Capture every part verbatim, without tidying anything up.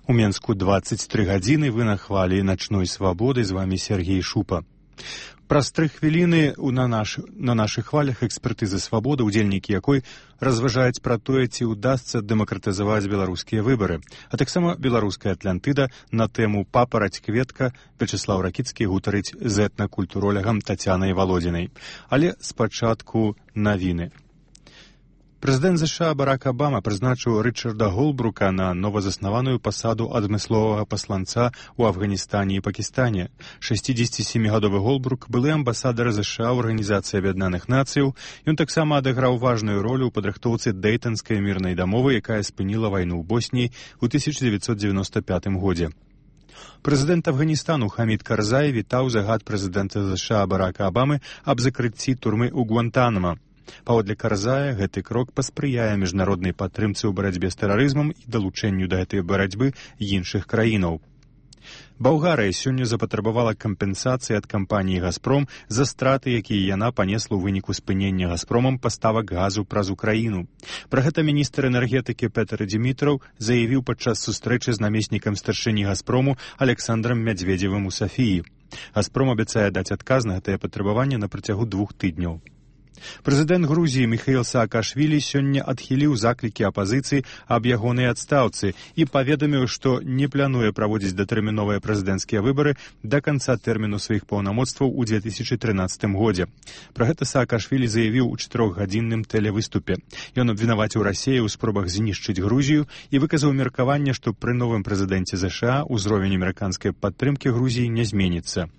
У Менску двадцать три гадзіны, вы на хвалі начной свабоды, з вами Сергей Шупа. Праз тры хвіліны на, наш, на нашых хвалях экспертызы свабоды, удзельнікі якой разважаюць пра тое, ці ўдасца дэмакратызаваць беларускія выбары, а таксама беларуская Атлантыда на тэму «Папараць-кветка» Вячеслав Ракіцкі гутарыць з этнакультуролягам Тацянай Валодзінай. Але спачатку навіны. Прэзідэнт ЗША Барак Абама прызначыў Рычарда Голбрука на новазаснаваную пасаду адмысловага пасланца ў Афганістане і Пакістане. шэсцідзесяцісямігадовы Голбрук, былы амбасадар ЗША ў Арганізацыі Аб'яднаных Нацыяў, ён таксама адыграў важную ролю ў падрыхтоўцы Дэйтанскай мірнай дамовы, якая спыніла вайну ў Босніі ў тысяча дзевяцьсот дзевяноста пятым годзе. Прэзідэнт Афганістану Хамід Карзай вітаў загад прэзідэнта ЗША Барака Абамы аб закрыцці турмы ў Гуантанамо. Паводле Карзая, гэты крок паспрыяе міжнароднай падтрымцы ў барацьбе з тэрарызмам і далучэнню да гэтай барацьбы іншых краінаў. Балгарыя сёння запатрабавала кампенсацыі ад кампаніі «Газпром» за страты, якія яна панесла ў выніку спынення «Газпромам» паставак газу праз Украіну. Пра гэта міністр энергетыкі Петр Димітраў заявіў падчас сустрэчы з намеснікам старшыні «Газпрому» Александрам Мядзведзевым у Сафіі. «Газпром» абяцае даць адказ на гэтае патрабаванне на працягу двух тыдняў. Прэзідэнт Грузіі Міхаіл Саакашвілі сёння адхіліў заклікі апазіцыі аб ягонай адстаўцы і паведаміў, што не плануе праводзіць датэрміновыя прэзідэнцкія выбары да канца тэрміну сваіх паўнамоцтваў у две тысячы трынаццатым годзе. Пра гэта Саакашвілі заявіў у чатырохгадзінным тэлевыступе. Ён абвінаваціў Расею ў спробах знішчыць Грузію і выказаў меркаванне, што пры новым прэзідэнце ЗША ўзровень амерыканскай падтрымкі Грузіі не зменіцца.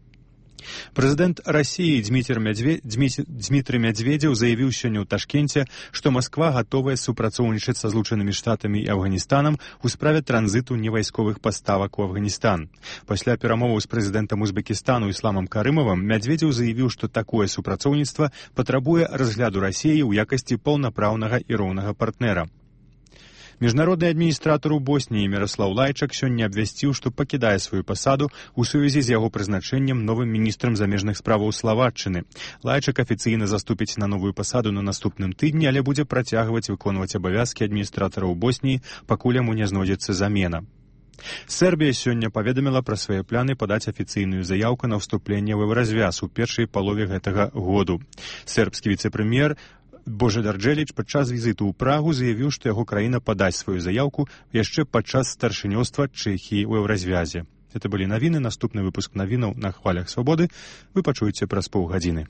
Прэзідэнт Расіі Дзмітрый Мядзве... Дзмітрый Мядзведзеў заявіў сёння ў Ташкенце, што Масква гатовая супрацоўнічаць са Злучанымі Штатамі і Афганістанам у справе транзіту невайсковых паставак у Афганістан. Пасля перамоваў з прэзідэнтам Узбекістану Ісламам Карымавым Мядзведзеў заявіў, што такое супрацоўніцтва патрабуе разгляду Расіі ў якасці паўнапраўнага і роўнага партнера. Міжнародны адміністратар у Босніі Міраслаў Лайчак сёння абвясціў, што пакідае сваю пасаду ў сувязі з яго прызначэннем новым міністрам замежных справаў Славатчыны. Лайчак афіцыйна заступіць на новую пасаду на наступным тыдні, але будзе працягваць выконваць абавязкі адміністратара ў Босніі, пакуль яму не знойдзецца замена. Сербія сёння паведаміла пра свае планы падаць афіцыйную заяўку на ўступленне ў еўразвяз у першай палове гэтага году. Сербскі віцэ-прэм'ер Божидар Джеліч падчас візіту ў Прагу заявіў, што яго краіна падасць сваю заяўку яшчэ падчас старшынёўства Чэхіі ў еўразвязе. Гэта былі навіны, наступны выпуск навінаў на хвалях свабоды вы пачуеце праз паўгадзіны.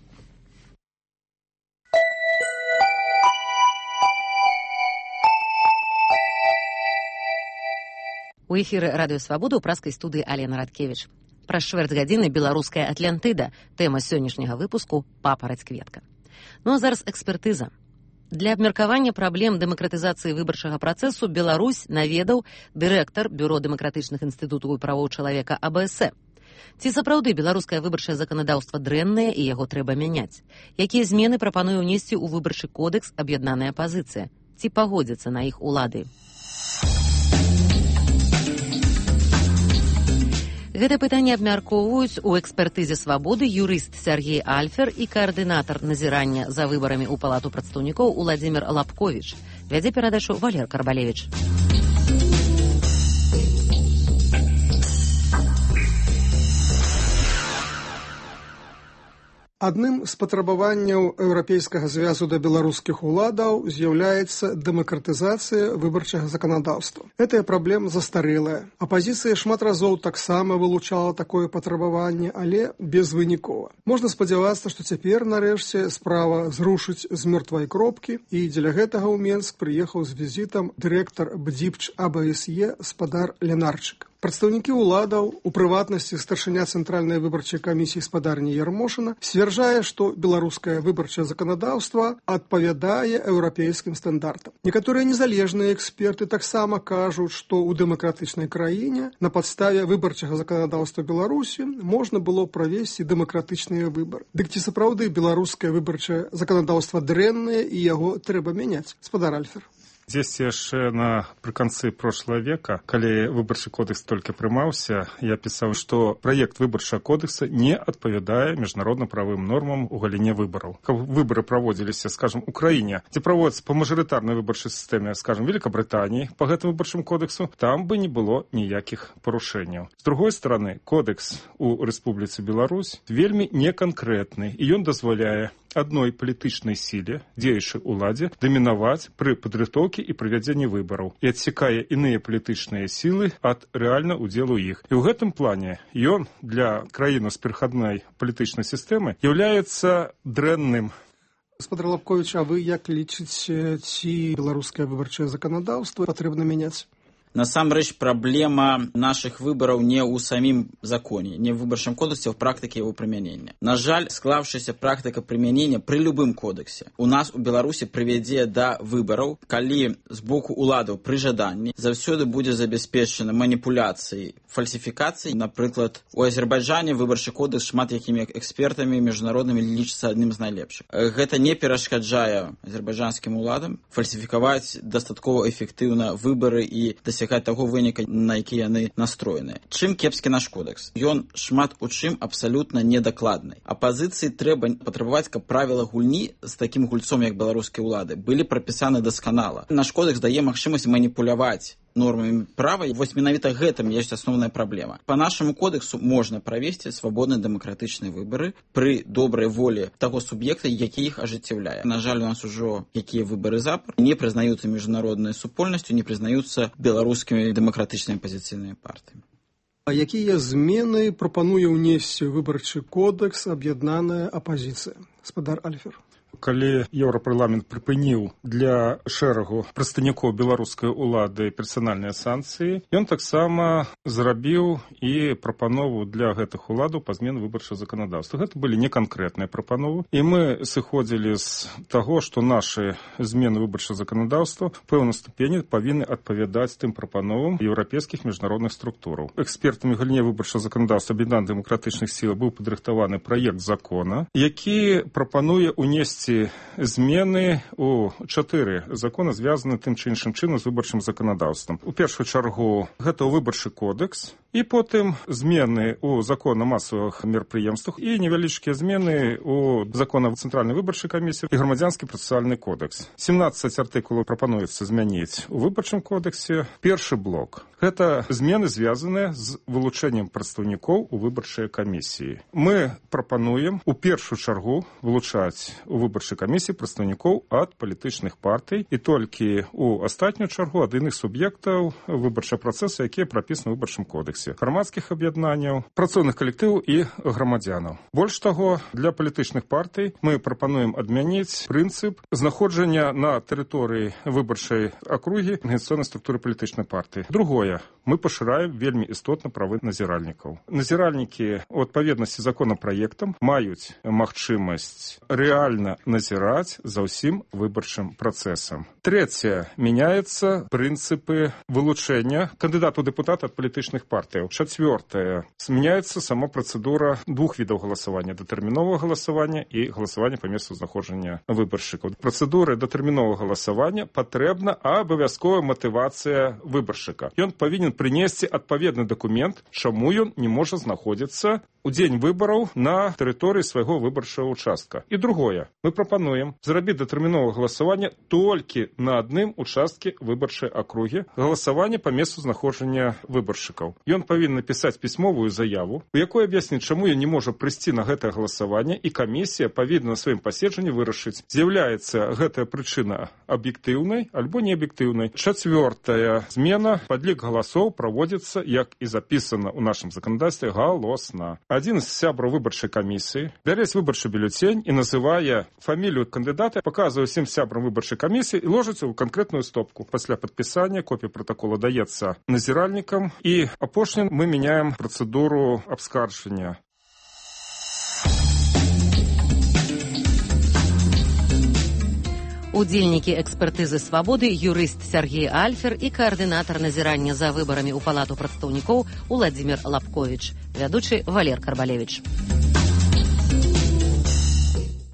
У эфіры радыё Свабода ў праскай студыі Алена Радкевіч. Праз чвэрць гадзіны беларуская Атлантыда. Тэма сённяшняга выпуску «Папараць-кветка». Ну а зараз экспертыза. Для абмеркавання праблем дэмакратызацыі выбарчага працэсу Беларусь наведаў дырэктар Бюро дэмакратычных інстытутаў і правоў чалавека А Б С Э. Ці сапраўды беларускае выбарчае заканадаўства дрэннае і яго трэба мяняць? Якія змены прапануе ўнесці ў выбарчы кодэкс аб'яднаная апазіцыя? Ці пагодзяцца на іх улады? Гэта пытанне абмяркоўваюць у экспертызе свабоды юрыст Сергей Альфер і каардынатар назірання за выбарамі ў палату прадстаўнікоў Уладзімір Лапковіч. Вядзе перадачу Валер Карбалевіч. Адным з патрабаванняў Еўрапейскага звязу да беларускіх уладаў з'яўляецца дэмакратызацыя выбарчага заканадаўства. Гэтая праблема застарэлая. Апазіцыя шмат разоў таксама вылучала такое патрабаванне, але безвынікова. Можна спадзявацца, што цяпер, нарэшце, справа зрушыць з мёртвай кропкі, і дзеля гэтага ў Менск прыехаў з візітам дырэктар БДІПЧ А Б С Е спадар Ленарчык. Прадстаўнікі ўладаў, у прыватнасці старшыня Цэнтральнай выбарчай камісіі спадарні Ярмошына, сцвярджае, што беларускае выбарчае заканадаўства адпавядае еўрапейскім стандартам. Некаторыя незалежныя эксперты таксама кажуць, што ў дэмакратычнай краіне на падставе выбарчага заканадаўства Беларусі можна было правесці дэмакратычныя выбары. Дык ці сапраўды беларускае выбарчае заканадаўства дрэннае і яго трэба мяняць? Спадар Альфер. Здесь яшчэ напрыканцы прошлого века, калі выбарчы кодекс толькі прымаўся, я пісаў, што праект выбарчага кодекса не адпавядае міжнародна-правым нормам у галіне выбараў. Каб выбары праводзіліся, скажем, у краіне, дзе праводзяцца па мажарытарнай выбарчай сістэме, скажем, Великабрытаніі па гэтым выбарчым кодексу, там бы не было ніякіх парушэнняў. З другой стороны, кодекс у Рэспубліцы Беларусь вельмі неканкрэтны, і ён дазваляе адной палітычнай сіле, дзеючай уладзе, дамінаваць пры падрыхтоўкі і правядзенні выбараў і адсекае іныя палітычныя сілы ад рэальна удзелу іх. І ў гэтым плане ён для краіны з перахаднай палітычнай сістэмы з'яўляецца дрэнным. Гаспадар Лапковіч, а вы як лічыце, ці беларускае выбарчае заканадаўства патрэбна мяняць? Насамрэч, праблема наших выборов не ў самім законе, не в выбарчым кодексе, а в практике его применения. На жаль, склавшаяся практика применения при любым кодексе у нас у Беларусі прывядзе да выборов, калі з боку уладаў пры жаданні заўсёды будзе забяспечана маніпуляцыі, фальсіфікацыі. Напрыклад, у Азербайджане выбарчы кодекс шмат якімі экспертамі міжнароднымі лічыцца адным з найлепшых. Гэта не перашкаджае азербайджанскім уладам фальсіфікаваць дастаткова эфектыўна выборы і дасягаць таго выніка, на які яны настроеныя. Чым кепскі наш кодекс? Ён шмат у чым абсалютна недакладны. Апазіцыі трэба патрабаваць, каб правіла гульні з такім гульцом, як беларускія ўлады, былі прапісаны дасканала. Наш кодекс дае магчымасць маніпуляваць нормамі права, і вось менавіта гэтым ёсць асноўная праблема. Па нашаму кодексу можна правесці свабодныя дэмакратычныя выбары пры добрай волі таго суб'екта, які іх ажыццяўляе. На жаль, у нас ужо якія выбары запар не прызнаюцца міжнароднай супольнасцю, не прызнаюцца беларускімі дэмакратычнымі апазіцыйнымі партыямі. А якія змены прапануе ўнесці выбарчы кодекс аб'яднаная апазіцыя? Гаспадар Альфер. Калі Еўрапарламент прыпыніў для шэрагу прадстаўнікоў беларускай улады персанальныя санкцыі, ён таксама зрабіў і прапанову для гэтых уладаў па змене выбарчага заканадаўства. Гэта былі неканкрэтныя прапановы, і мы сыходзілі з таго, што нашы змены выбарчага заканадаўства ў пэўнай ступені павінны адпавядаць тым прапановам еўрапейскіх міжнародных структураў. Экспертамі галіне выбарчага заканадаўства аб'яднаных дэмакратычных сіл быў падрыхтаваны праект закона, які прапануе ўнесці змены у чатыры закона, звязаны тым ці іншым чынам з выбарчым заканадаўствам. У першую чаргу гэта выбарчы кодекс, і потым змены у закон о масавых мерапрыемствах і невялічкія змены у закон о цэнтральнай выбарчай камісіі і грамадзянскі працэсуальны кодекс. сямнаццаць артыкулаў прапануецца змяніць у выбарчым кодексе. Першы блок – гэта змены, звязаныя з вылучэннем прадстаўнікоў у выбарчай камісіі. Мы прапануем у першую чаргу вылучаць у выбарчай камісіі прадстаўнікоў ад палітычных партый і толькі у астатнюю чаргу ад іных суб'ектаў выбарчага працэсу, якія прапісаны ў выбарчым кодексе. Грамадскіх аб'яднанняў, працоўных калектываў і грамадзянаў. Больш таго, для палітычных партый мы прапануем адмяніць прынцып знаходжання на тэрыторыі выбарчай акругі арганізацыйнай структуры палітычнай партыі. Другое, мы пашыраем вельмі істотна правы назіральнікаў. Назіральнікі у адпаведнасці з законапраектам маюць магчымасць рэальна назіраць за ўсім выбарчым працэсам. Трэцяе, мяняецца прынцыпы вылучэння кандыдатаў дэпутата ад палітычных партый. Чацвёртае, змяняецца сама працэдура двух відаў галасавання: датэрміновага галасавання і галасавання па месцу знаходжання выбаршчыкаў. Працэдуры датэрміновага галасавання патрэбна абавязковая матывацыя выбаршчыка. Ён павінен прынесці адпаведны дакумент, чаму ён не можа знаходзіцца у дзень выбараў на тэрыторыі свайго выбарчага участка. І другое, мы прапануем зрабіць датэрміновае галасаванне толькі на адным участкі выбарчай акругі, галасаванне па месцу знаходжання выбаршчыкаў. Ён павінен напісаць пісьмовую заяву, у якой аб'ясніць, чаму ён не можа прыйсці на гэтае галасаванне, і камісія павінна на сваім паседжанні вырашыць, з'яўляецца гэтая прычына аб'ектыўнай альбо неаб'ектыўнай. Чацвёртая змена, падлік галасоў праводзіцца, як і запісана ў нашым заканадаўстве, галосна. Адзін з сябраў выбарчай камісіі бярэць выбарчы бюлетень і называе фамілію кандыдата, паказвае ўсім сябрам выбарчай камісіі і ложыцца ў канкрэтную стопку. Пасля падпісання копія пратакола даецца назіральнікам, і апошнім мы мяняем працэдуру абскарджання. Удзельнікі экспертызы «Свабоды» юрыст Сергей Альфер і каардынатар назірання за выбарамі ў палату прадстаўнікоў Уладзімір Лапковіч, вядучы Валер Карбалевіч.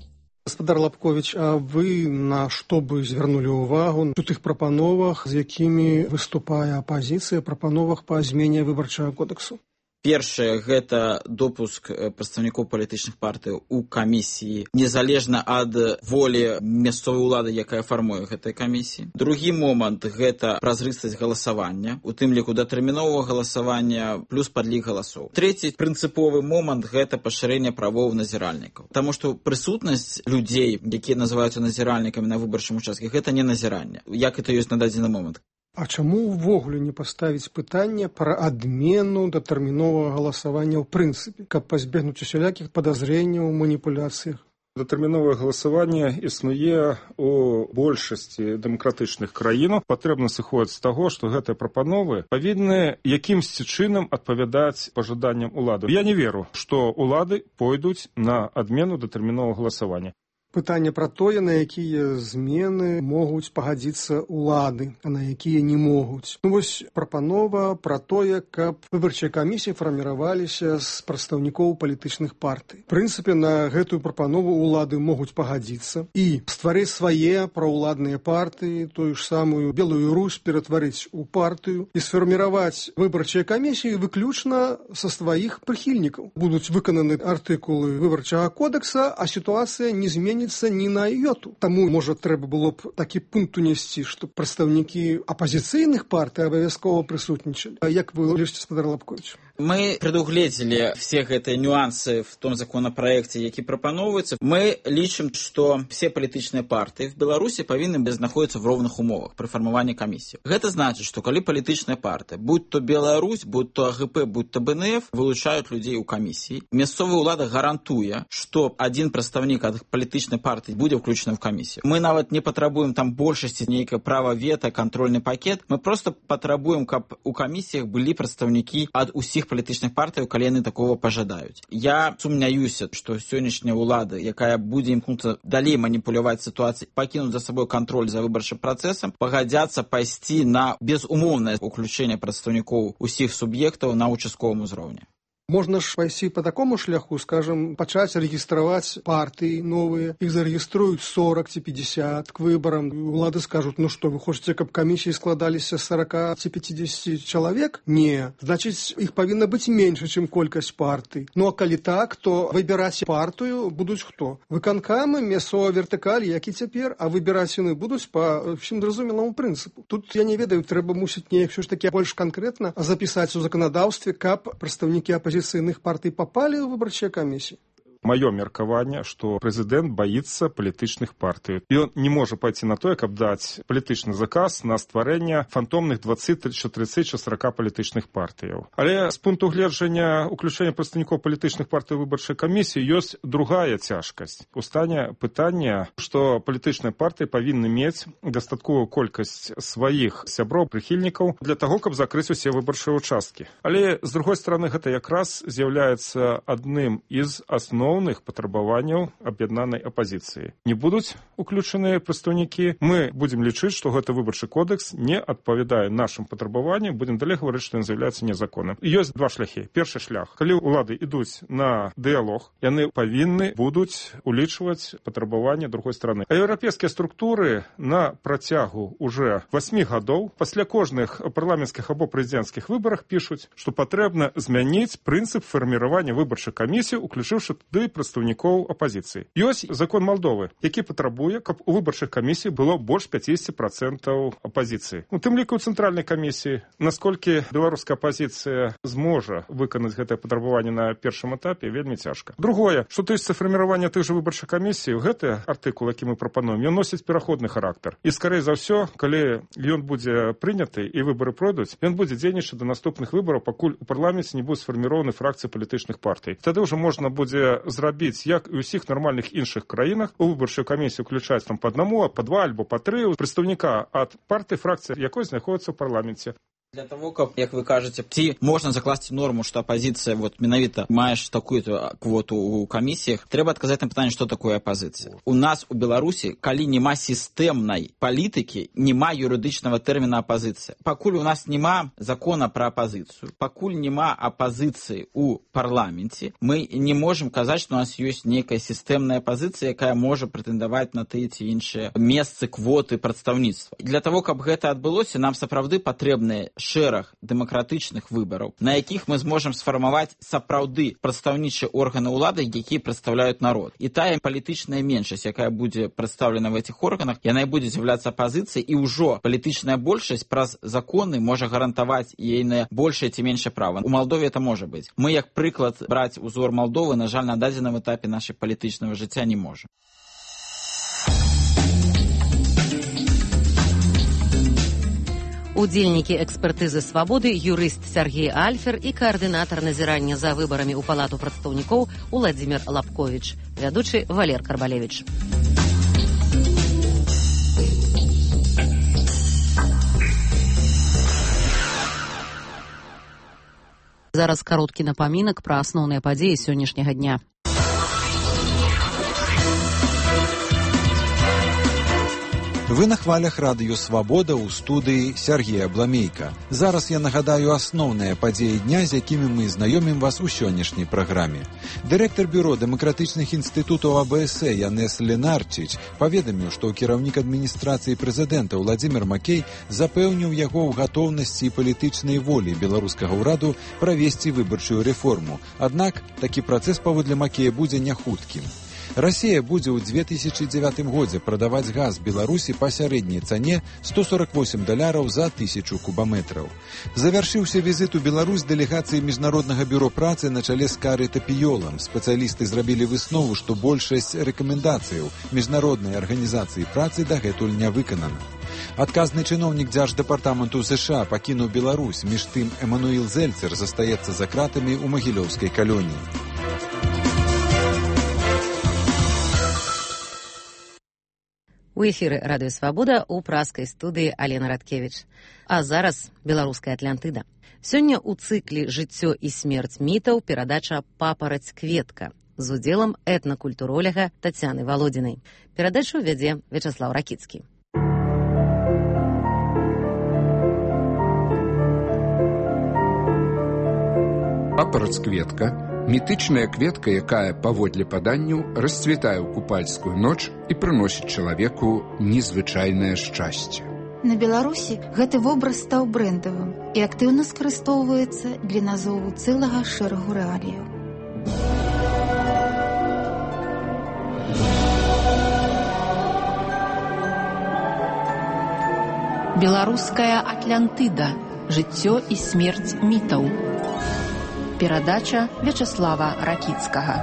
Гаспадар Лапкович, а вы на што бы звярнулі ўвагу у тых прапановах, з якімі выступае апазіцыя, прапановах па змене выбарчага кодексу? Першае, гэта допуск прадстаўнікоў палітычных партый у камісіі, незалежна ад волі мясцовай улады, якая фармуе гэтай камісіі. Другі момант, гэта празрыстасць галасавання, у тым ліку датэрміновага галасавання плюс падлік галасоў. Трэці прынцыповы момант, гэта пашырэнне правоў назіральнікаў. Таму што прысутнасць людзей, якія называюцца назіральнікамі на выбарчым участке, гэта не назіранне, як это ёсць на дадзены момант. А чаму ўвогуле не паставіць пытанне пра адмену датэрміновага галасавання ў прынцыпе, каб пазбегнуць усялякіх падазрэнняў у маніпуляцыях? Датэрміновае галасаванне існуе ў большасці дэмакратычных краін. Патрэбна сыходзіць з таго, што гэтыя прапановы павінны якімсьці чынам адпавядаць пажаданням улады. Я не веру, што улады пойдуць на адмену датэрміновага галасавання. Пытанне пра тое, на якія змены могуць пагадзіцца ўлады, а на якія не могуць. Ну вось прапанова пра тое, каб выбарчыя камісіі фарміраваліся з прадстаўнікоў палітычных партый. В прынцыпе, на гэтую прапанову ўлады могуць пагадзіцца і стварыць свае праўладныя партыі, тую ж самую Белую Русь ператварыць у партыю і сфарміраваць выбарчыя камісіі выключна са сваіх прыхільнікаў. Будуць выкананы артыкулы выбарчага кодекса, а сітуацыя не зменіцца ні на йоту. Таму, можа, трэба было б такі пункт унесці, што прадстаўнікі апазіцыйных партый абавязкова прысутнічалі. А як вы лічыце, гаспадар Лапкович? Мы предугледзелі все гэтыя нюансы в том законопроекте, які прапановваецца. Мы лічым, што все палітычныя партыі в Беларусі павінны знаходзіцца в роўных умовах пры фармаванні камісіі. Гэта значыць, што калі палітычная партыя, будь то Беларусь, будь то АГП, будь то БНФ, вылучаюць людзей у камісіі, мясцовая ўлада гарантуе, што адзін прадстаўнік ад палітычнай партыі будзе ўключаны в камісію. Мы нават не патрабуем там большасці нейкае права вета, кантрольны пакет. Мы просто патрабуем, каб у камісіях былі прадстаўнікі ад усіх палітычных партый, калі яны такого пажадаюць. Я сумняюся, што сённяшняя ўлада, якая будзе імкнуцца далей маніпуляваць сітуацыяй, пакінуць за сабой кантроль за выбарчым працэсам, пагадзяцца пайсці на безумоўнае ўключэнне прадстаўнікоў усіх суб'ектаў на участковым узроўні. Можна ж пайсці по такому шляху, скажем, пачаць рэгістраваць партыі новыя, іх зарэгіструюць сорок ці пятьдесят к выбарам. Улады скажуць, ну што, вы хочаце, каб камісіі складаліся з сорок ці пятьдесят чалавек? Не. Значыць, іх павінна быць менш, чым колькасць партый. Ну а калі так, то выбіраць партыю будуць хто? Выканкамы, мясцовая вертыкаль, як і цяпер, а выбіраць яны будуць па ўсім зразумелому прынцыпу. Тут, я не ведаю, трэба мусіць неяк ўсё ж такі больш канкрэтна запісаць у заканадаўстве, каб прадстаўнікі апазіцыйных партый попали ў выбарчыя камісіі. Маё меркаванне, што прэзідэнт баіцца палітычных партый. Ён не можа пайти на тое, каб даць палітычны заказ на стварэнне фантомных двадцать, тридцать, сорок палітычных партыяў. Але з пункту гледжання уключэння прадстаўнікоў палітычных партый ў выбарчай камісіі ёсць другая цяжкасць. Устане пытанне, што палітычныя партыі павінны мець дастатковую колькасць сваіх сяброў, прыхільнікаў для таго, каб закрыць усе выбарчыя участкі. Але, з другой стороны, гэта якраз з'яўляецца адным з асноў патрабаванняў аб'яднанай апазіцыі. Не будуць уключаныя прадстаўнікі. Мы будзем лічыць, што гэты выбарчы кодекс не адпавядае нашым патрабаванням, будзем далей гаварыць, што ён з'яўляецца незаконным. Ёсць два шляхі. Першы шлях. Калі ўлады ідуць на дыялог, яны павінны будуць улічваць патрабаванні другой стороны. А еўрапейскія структуры на працягу уже восьмі гадоў пасля кожных парламенцкіх або прэзідэнцкіх выбарах пішуць, што патрэбна змяніць прынцып фарміравання выбарчай камісіі, уключыўшы туды прадстаўнікоў апазіцыі. Ёсць закон Малдовы, які патрабуе, каб у выбарчых камісій было больш пятьдесят процентов апазіцыі. У тым ліку ў цэнтральнай камісіі, насколькі беларуская апазіцыя зможа выканаць гэтае патрабаванне на першым этапе, вельмі цяжка. Другое, што тычыцца фарміравання тых жа выбарчых камісій, гэты артыкул, які мы прапануем, ён носіць пераходны характар. І скорей за ўсё, калі ён будзе прыняты і выбары пройдуць, ён будзе дзейнічаць да наступных выбараў, пакуль у парламенце не будуць сфарміраваны фракцыі палітычных партый. Тады ўжо можна будзе зрабіць, як і ў усіх нармальных іншых краінах, у выбарчую камісію уключаць там па аднаму, па два альбо па тры прадстаўніка ад партыі, фракцыі, якой знаходзіцца ў парламенце. Для того, каб, як вы кажаце, ці можна закласці норму, што апазіцыя вот менавіта маеш такую-то квоту ў камісіях, трэба адказаць на пытанне, што такое апазіцыя. У нас у Беларусі, калі няма сістэмнай палітыкі, няма юрыдычнага тэрміна апазіцыя. Пакуль у нас няма закона пра апазіцыю, пакуль няма апазіцыі ў парламенце, мы не можам казаць, што у нас ёсць нейкая сістэмная апазіцыя, якая можа прэтэндаваць на тыя ці іншыя месцы, квоты, прадстаўніцтва. Для того, каб гэта адбылося, нам сапраўды патрэбныя шэраг дэмакратычных выбараў, на якіх мы зможам сфармаваць сапраўды прадстаўнічыя органы ўлады, якія прадстаўляюць народ. І тая палітычная меншасць, якая будзе прадстаўлена в этих органах, яна і будзе з'яўляцца апазіцыяй, і ўжо палітычная большасць праз законы можа гарантаваць ейнае большае ці меншае права. У Малдове это можа быць. Мы, як прыклад, браць узор Малдовы, на жаль, на дадзеным этапе нашай палітычнага жыцця не можа. Удзельнікі экспертызы «Свабоды» юрыст Сергей Альфер і каардынатар назірання за выбарамі ў Палату прадстаўнікоў Уладзімір Лапковіч, вядучы Валер Карбалевіч. Зараз кароткі напамінак пра асноўныя падзеі сённяшняга дня. Вы на хвалях радыё «Свабода» ў студыі Сергея Бламейка. Зараз я нагадаю асноўныя падзеі дня, з якімі мы знаёмім вас у сённяшняй праграме. Дырэктар бюро дэмакратычных інстытутаў А Бэ Эс Э Янес Ленарчич паведаміў, што кіраўнік адміністрацыі прэзідэнта Владзімір Макей запэўніў яго ў гатоўнасці і палітычнай волі беларускага ўраду правесці выбарчую рэформу. Аднак такі працэс паводле Макея будзе няхуткім. Расія будзе ў две тысячы дзевятым годзе прадаваць газ Беларусі па сярэдняй цане сто сорок восемь даляраў за тысячу кубаметраў. Завяршыўся візіт у Беларусь дэлегацыі Міжнароднага бюро працы на чале з Кары Тапіёлам. Спецыялісты зрабілі выснову, што большасць рэкамендацыяў Міжнароднай арганізацыі працы дагэтуль не выканана. Адказны чыноўнік дзярждэпартаменту ЗША пакінуў Беларусь, між тым Эмануіл Зельцер застаецца за кратамі ў магілёўскай калоніі. У эфіры радыё «Свабода» у праскай студыі Алена Радкевіч. А зараз беларуская Атлантыда. Сёння ў цыкле «Жыццё і смерць мітаў» перадача «Папараць-кветка» з удзелам этнакультуроляга Тацяны Валодзінай. Перадачу вядзе Вячаслаў Ракіцкі. Папараць-кветка – мітычная кветка, якая, паводле паданняў, расцвітае ў купальскую ноч і прыносіць чалавеку незвычайнае шчасце. На Беларусі гэты вобраз стаў брэндавым і актыўна скарыстоўваецца для назову цэлага шэрагу рэаліяў. Беларуская Атлантыда. Жыццё і смерць мітаў. Перадача Вячаслава Ракіцкага.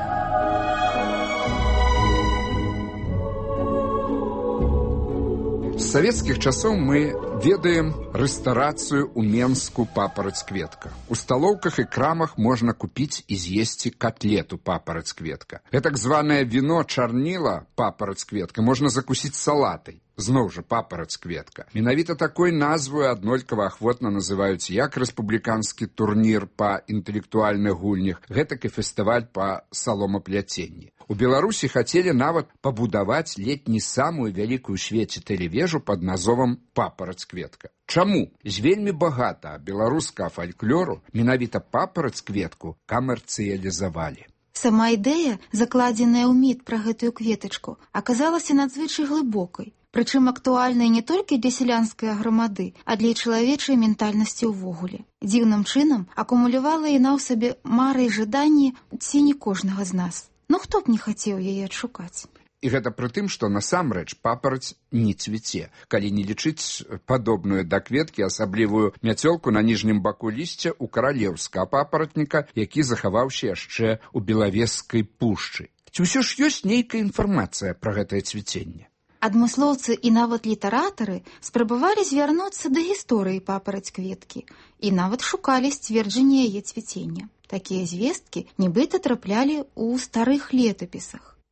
З савецкіх часоў мы ведаем рэстарацыю ў Менску «Папараць-кветка». У сталоўках і крамах можна купіць і з'есці котлету «Папараць-кветка». Гэтак званае віно чарніла «Папараць-кветка» можна закусіць салатай. Зноў жа «Папараць-кветка». Менавіта такой назваю аднолькава ахвотна называюць як рэспубліканскі турнір па інтэлектуальных гульнях, гэтак і фестываль па саломапляценні. У Беларусі хацелі нават пабудаваць ледь не самую вялікую ў свеце тэлевежу пад назовам «Папараць-кветка». Чаму? З вельмі багата беларускага фальклору менавіта «Папараць-кветку» камерцыялізавалі. Сама ідэя, закладзеная ў міт пра гэтую кветачку, аказалася надзвычай глыбокай, прычым актуальнай не толькі для сялянскай грамады, а для чалавечай ментальнасці ўвогуле. Дзіўным чынам акумулявала яна ў сабе мары і жаданні ці не кожнага з нас. Ну хто б не хацеў яе адшукаць? І гэта пры тым, што насамрэч папараць не цвіце, калі не лічыць падобную да кветкі асаблівую мяцёлку на ніжнім баку лісця ў каралеўскага папаратніка, які захаваўся яшчэ ў Белавежскай пушчы. Ці ўсё ж ёсць нейкая інфармацыя пра гэтае цвіценне? Адмыслоўцы і нават літаратары спрабавалі звярнуцца да гісторыі папараць-кветкі і нават шукалі сцверджанне яе цвіцення. Такія звесткі нібыта траплялі ў старых летапісах.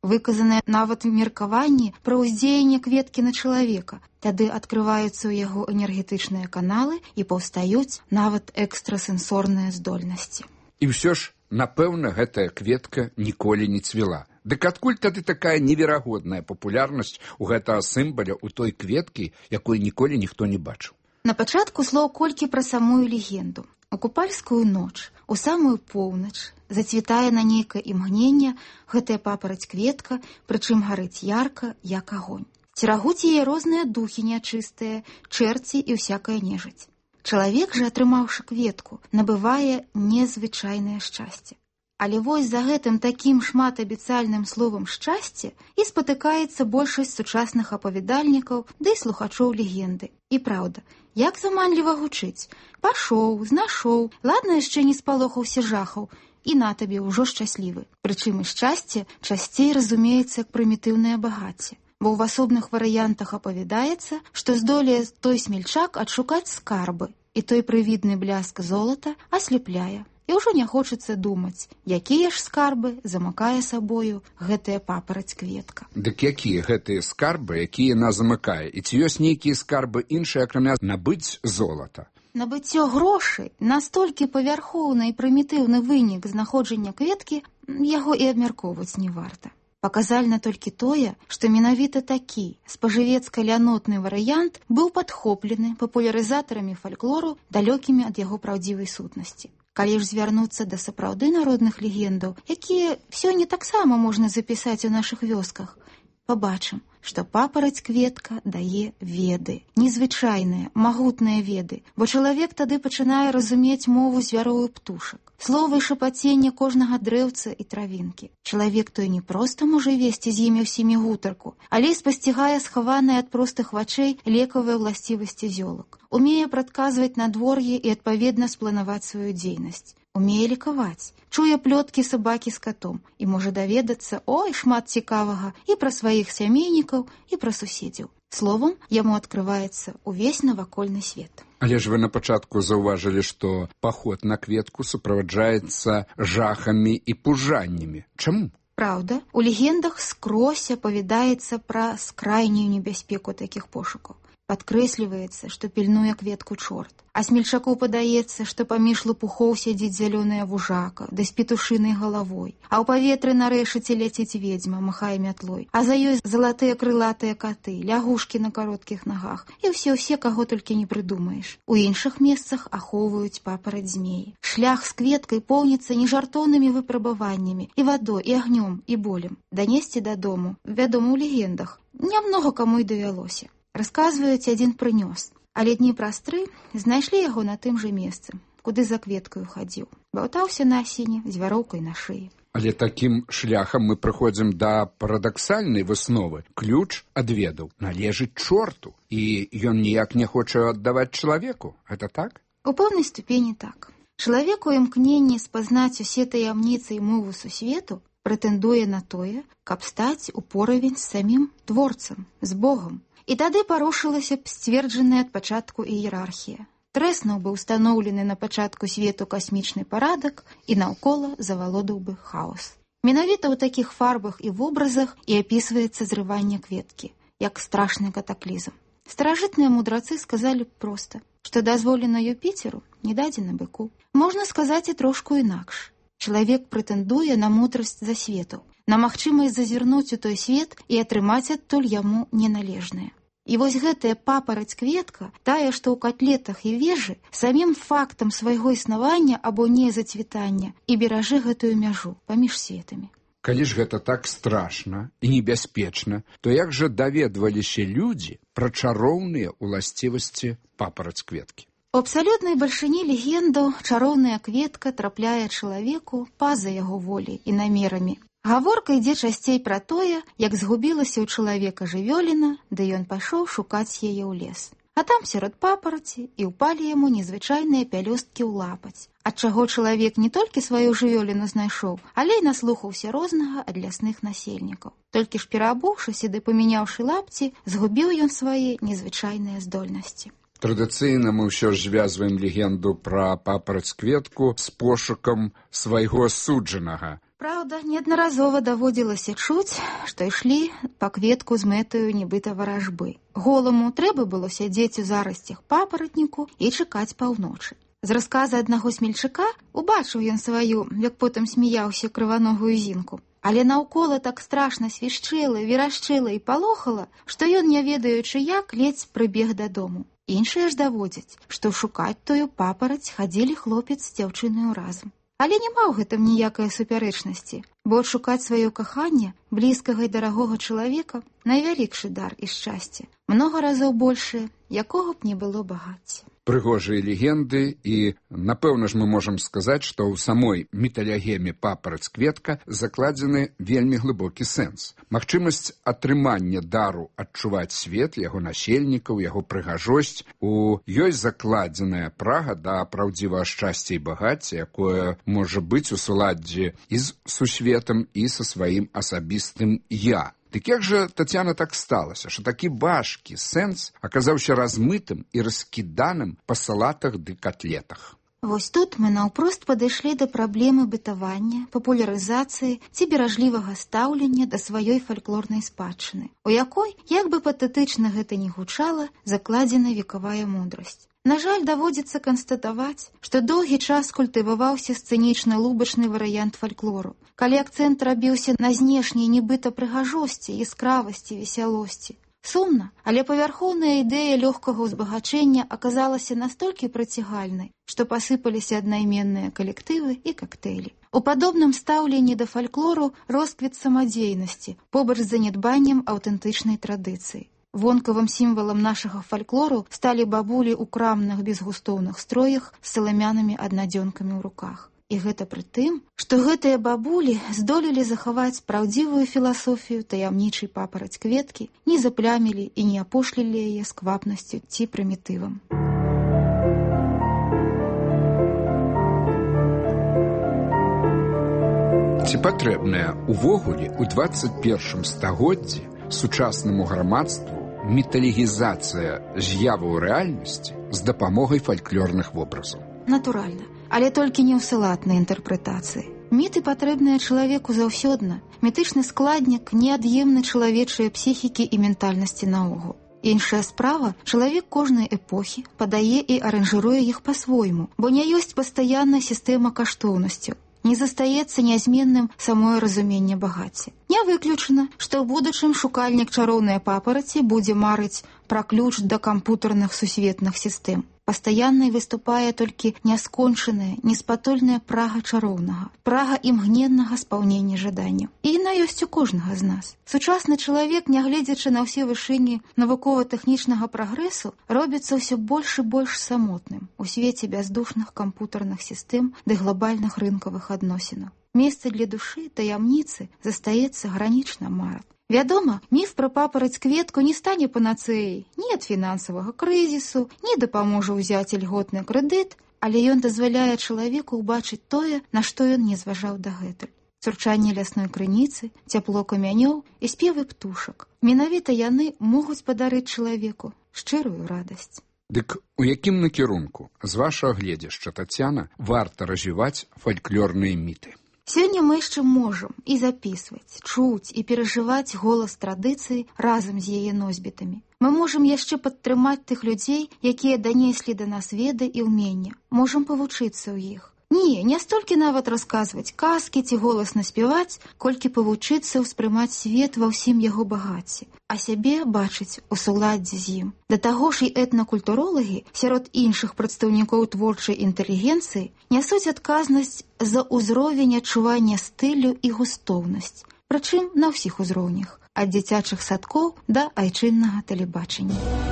выказаныя нават меркаванні пра ўздзеянне кветкі на чалавека. Тады адкрываюцца ў яго энергетычныя каналы і паўстаюць нават экстрасэнсорныя здольнасці. І ўсё ж, напэўна, гэтая кветка ніколі не цвіла. Дык адкуль тады такая неверагодная папулярнасць у гэтага сімваля ў той кветкі, якой ніколі ніхто не бачыў? На пачатку слоў колькі пра самую легенду. У купальскую ноч, у самую поўнач, зацвітае на нейкае імгненне гэтая папараць кветка, прычым гарыць ярка, як агонь. Церагуць яе розныя духі нячыстыя, чэрці і ўсякая нежыць. Чалавек жа, атрымаўшы кветку, набывае незвычайнае шчасце. Але вось за гэтым такім шматабяцальным словам «шчасце» і спатыкаецца большасць сучасных апавядальнікаў ды і слухачоў легенды. І праўда, як заманліва гучыць. Пашоў, знашоў, ладна яшчэ не спалохаўся жахаў, і на табе ўжо шчаслівы. Прычым і шчасце часцей разумеецца як прымітыўнае багацце. Бо ў асобных варыянтах апавядаецца, што здолее той смельчак адшукаць скарбы, і той прывідны бляск золата аслепляе. І ўжо не хочацца думаць, якія ж скарбы замыкае сабою гэтая папараць кветка. Дык якія гэтыя скарбы, якія яна замыкае? І ці ёсць нейкія скарбы іншыя, акрамя набыць золата? Набыццё грошай настолькі павярхоўны і прымітыўны вынік знаходжання кветкі, яго і абмяркоўваць не варта. Паказальна толькі тое, што менавіта такі спажывецка-лянотны варыянт быў падхоплены папулярызатарамі фальклору, далёкімі ад яго праўдзівай сутнасці. Калі ж звярнуцца да сапраўды народных легендаў, якія сёння таксама можна запісаць у нашых вёсках, пабачым, што папараць кветка дае веды, незвычайныя, магутныя веды, бо чалавек тады пачынае разумець мову звяроў і птушак, словы і шапаценне кожнага дрэўца і травінкі. Чалавек той не проста можа весці з імі ўсімі гутарку, але і спасцігае схаваныя ад простых вачэй лекавыя ўласцівасці зёлак. Умее прадказваць надвор'е і адпаведна спланаваць сваю дзейнасць. Умее лікаваць, чуе плёткі сабакі з катом і можа даведацца, ой, шмат цікавага і пра сваіх сямейнікаў, і пра суседзяў. Словам, яму адкрываецца увесь навакольны свет. Але ж вы на пачатку заўважылі, што паход на кветку суправаджаецца жахамі і пужаннямі. Чаму? Праўда, у легендах скрозь апавядаецца пра скрайнюю небяспеку такіх пошукаў. Падкрэсліваецца, што пільнуе кветку чорт. А смельчаку падаецца, што паміж лопухоў сядзіць зялёная вужака, да з петушынай галавой. А ў паветры на рэшаце ляціць ведзьма, махае мятлой. А за ёй залатыя крылатыя каты, лягушкі на кароткіх нагах. І ўсе-ўсе, каго толькі не прыдумаеш. У іншых месцах ахоўваюць папараць змеі. Шлях з кветкай поўніцца нежартоўнымі выпрабаваннямі, і вадой, і агнём, і болем. Данесці дадому, вядома ў легендах, нямнога каму й давялося. Расказваюць, адзін прынёс, але дні праз тры знайшлі яго на тым жа месцы, куды за кветкаю хадзіў. Баўтаўся на асіне з вяроўкай на шыі. Але такім шляхам мы прыходзім да парадаксальнай высновы. Ключ ад ведаў належыць чорту, і ён ніяк не хоча аддаваць чалавеку. Гэта так? У пэўнай ступені так. Чалавек у імкненні спазнаць усе таямніцы і мову сусвету прэтэндуе на тое, каб стаць у поравень з самім творцам, з Богам. І тады парушылася б сцверджаная ад пачатку іерархія. Трэснуў бы ўстаноўлены на пачатку свету касмічны парадак і наўкола завалодаў бы хаос. Менавіта ў такіх фарбах і вобразах і апісваецца зрыванне кветкі, як страшны катаклізм. Старажытныя мудрацы сказалі б проста, што дазволена Юпіцеру, не дадзена быку. Можна сказаць і трошку інакш. Чалавек прэтэндуе на мудрасць засвету, на магчымасць зазірнуць у той свет і атрымаць адтуль яму неналежнае. І вось гэтая папараць кветка, тая, што ў катлетах і вежы, самім фактам свайго існавання або незацвітання і беражы гэтую мяжу паміж светамі. Калі ж гэта так страшна і небяспечна, то як жа даведваліся людзі пра чароўныя ўласцівасці папараць кветкі? У абсалютнай бальшыні легендаў чароўная кветка трапляе чалавеку па-за яго волі і намерамі. Гаворка ідзе часцей пра тое, як згубілася ў чалавека жывёліна, ды ён пайшоў шукаць яе ў лес. А там сярод папараці і ўпалі яму незвычайныя пялёсткі ў лапаць, ад чаго чалавек не толькі сваю жывёліну знайшоў, але і наслухаўся рознага ад лясных насельнікаў. Толькі ж пераабуўшыся ды памяняўшы лапці, згубіў ён свае незвычайныя здольнасці. Традыцыйна мы ўсё ж звязваем легенду пра папараць кветку з пошукам свайго суджанага. Праўда, неаднаразова даводзілася чуць, што ішлі па кветку з мэтаю нібыта варажбы. Голаму трэба было сядзець у зарасцях папаратніку і чакаць паўночы. З расказа аднаго смельчака убачыў ён сваю, як потым смяяўся, крываногую зінку. Але наўкола так страшна свішчэла, верашчэла і палохала, што ён, не ведаючы як, ледзь прыбег дадому. Іншыя ж даводзяць, што шукаць тую папараць хадзілі хлопец з дзяўчынаю разам. Але няма ў гэтым ніякай супярэчнасці, бо адшукаць сваё каханне, блізкага і дарагога чалавека, найвялікшы дар і шчасце, многа разоў большае, якога б не было багацця. Прыгожыя легенды, і, напэўна ж, мы можам сказаць, што ў самой міталегеме папараць-кветка закладзены вельмі глыбокі сэнс. Магчымасць атрымання дару адчуваць свет, яго насельнікаў, яго прыгажосць, у ёй закладзеная прага да праўдзівага шчасця і багацця, якое можа быць у суладдзі і з сусветам, і са сваім асабістым «я». Дык як жа, Тацяна, так сталася, што такі важкі сэнс аказаўся размытым і раскіданым па салатах ды котлетах? Вось тут мы наўпрост падышлі да праблемы бытавання, папулярызацыі ці беражлівага стаўлення да сваёй фальклорнай спадчыны, у якой, як бы патэтычна гэта ні гучала, закладзена векавая мудрасць. На жаль, даводзіцца канстатаваць, што доўгі час культываваўся сцэнічна-лубачны варыянт фальклору, калі акцэнт рабіўся на знешняй нібыта прыгажосці, яскравасці, весялосці. Сумна, але павярхоўная ідэя лёгкага ўзбагачэння аказалася настолькі прыцягальнай, што пасыпаліся аднайменныя калектывы і кактэйлі. У падобным стаўленні да фальклору росквіт самадзейнасці, побач з занядбаннем аўтэнтычнай традыцыі. Вонкавым сімвалам нашага фальклору сталі бабулі ў крамных безгустоўных строях з саламянымі аднадзёнкамі ў руках. І гэта пры тым, што гэтыя бабулі здолелі захаваць праўдзівую філасофію таямнічай папараць-кветкі, не заплямілі і не апошлілі яе сквапнасцю ці прымітывам. Ці патрэбная увогуле ў дваццаць першым стагоддзі сучаснаму грамадству міталегізацыя з'яваў рэальнасці з дапамогай фальклорных вобразаў? Натуральна, але толькі не ў салатнай інтэрпрэтацыі. Міты патрэбныя чалавеку заўсёдна. Мітычны складнік неад'емны чалавечыя псіхікі і ментальнасці наогул. Іншая справа, чалавек кожнай эпохі падае і аранжыруе іх па-свойму, бо не ёсць пастаянная сістэма каштоўнасцяў. Не застаецца нязменным самое разуменне багацця. Не выключана, што ў будучым шукальнік чароўнай папараці будзе марыць пра ключ да кампутарных сусветных сістэм. Пастаяннай выступае толькі няскончаная, неспатольная прага чароўнага, прага імгненнага спаўнення жаданняў. І яна ёсць у кожнага з нас. Сучасны чалавек, нягледзячы на ўсе вышыні навукова-тэхнічнага прагрэсу, робіцца ўсё больш і больш самотным у свеце бяздушных кампутарных сістэм ды глобальных рынкавых адносінаў. Месца для душы, таямніцы застаецца гранічна марат. Вядома, міф пра папараць-кветку не стане панацэяй ні ад фінансавага крызісу, ні дапаможа ўзяць ільготны крэдыт, але ён дазваляе чалавеку ўбачыць тое, на што ён не зважаў дагэтуль. Цурчанне лясной крыніцы, цяпло камянёў і спевы птушак. Менавіта яны могуць падарыць чалавеку шчырую радасць. Дык у якім накірунку, з вашага гледзяшча, Тацяна, варта развіваць фальклорныя міты? Сёння мы яшчэ можам і запісваць, чуць і перажываць голас традыцыі разам з яе носьбітамі. Мы можам яшчэ падтрымаць тых людзей, якія данеслі да нас веды і ўмення. Можам павучыцца ў іх. Не, не столькі нават расказваць казкі ці голасна спяваць, колькі павучыцца ўспрымаць свет ва ўсім яго багацці, а сябе бачыць у суладдзі з ім. Да таго ж і этнакультуролагі сярод іншых прадстаўнікоў творчай інтэлігенцыі нясуць адказнасць за ўзровень адчування стылю і густоўнасць, прычым на ўсіх узроўнях, ад дзіцячых садкоў да айчыннага тэлебачання.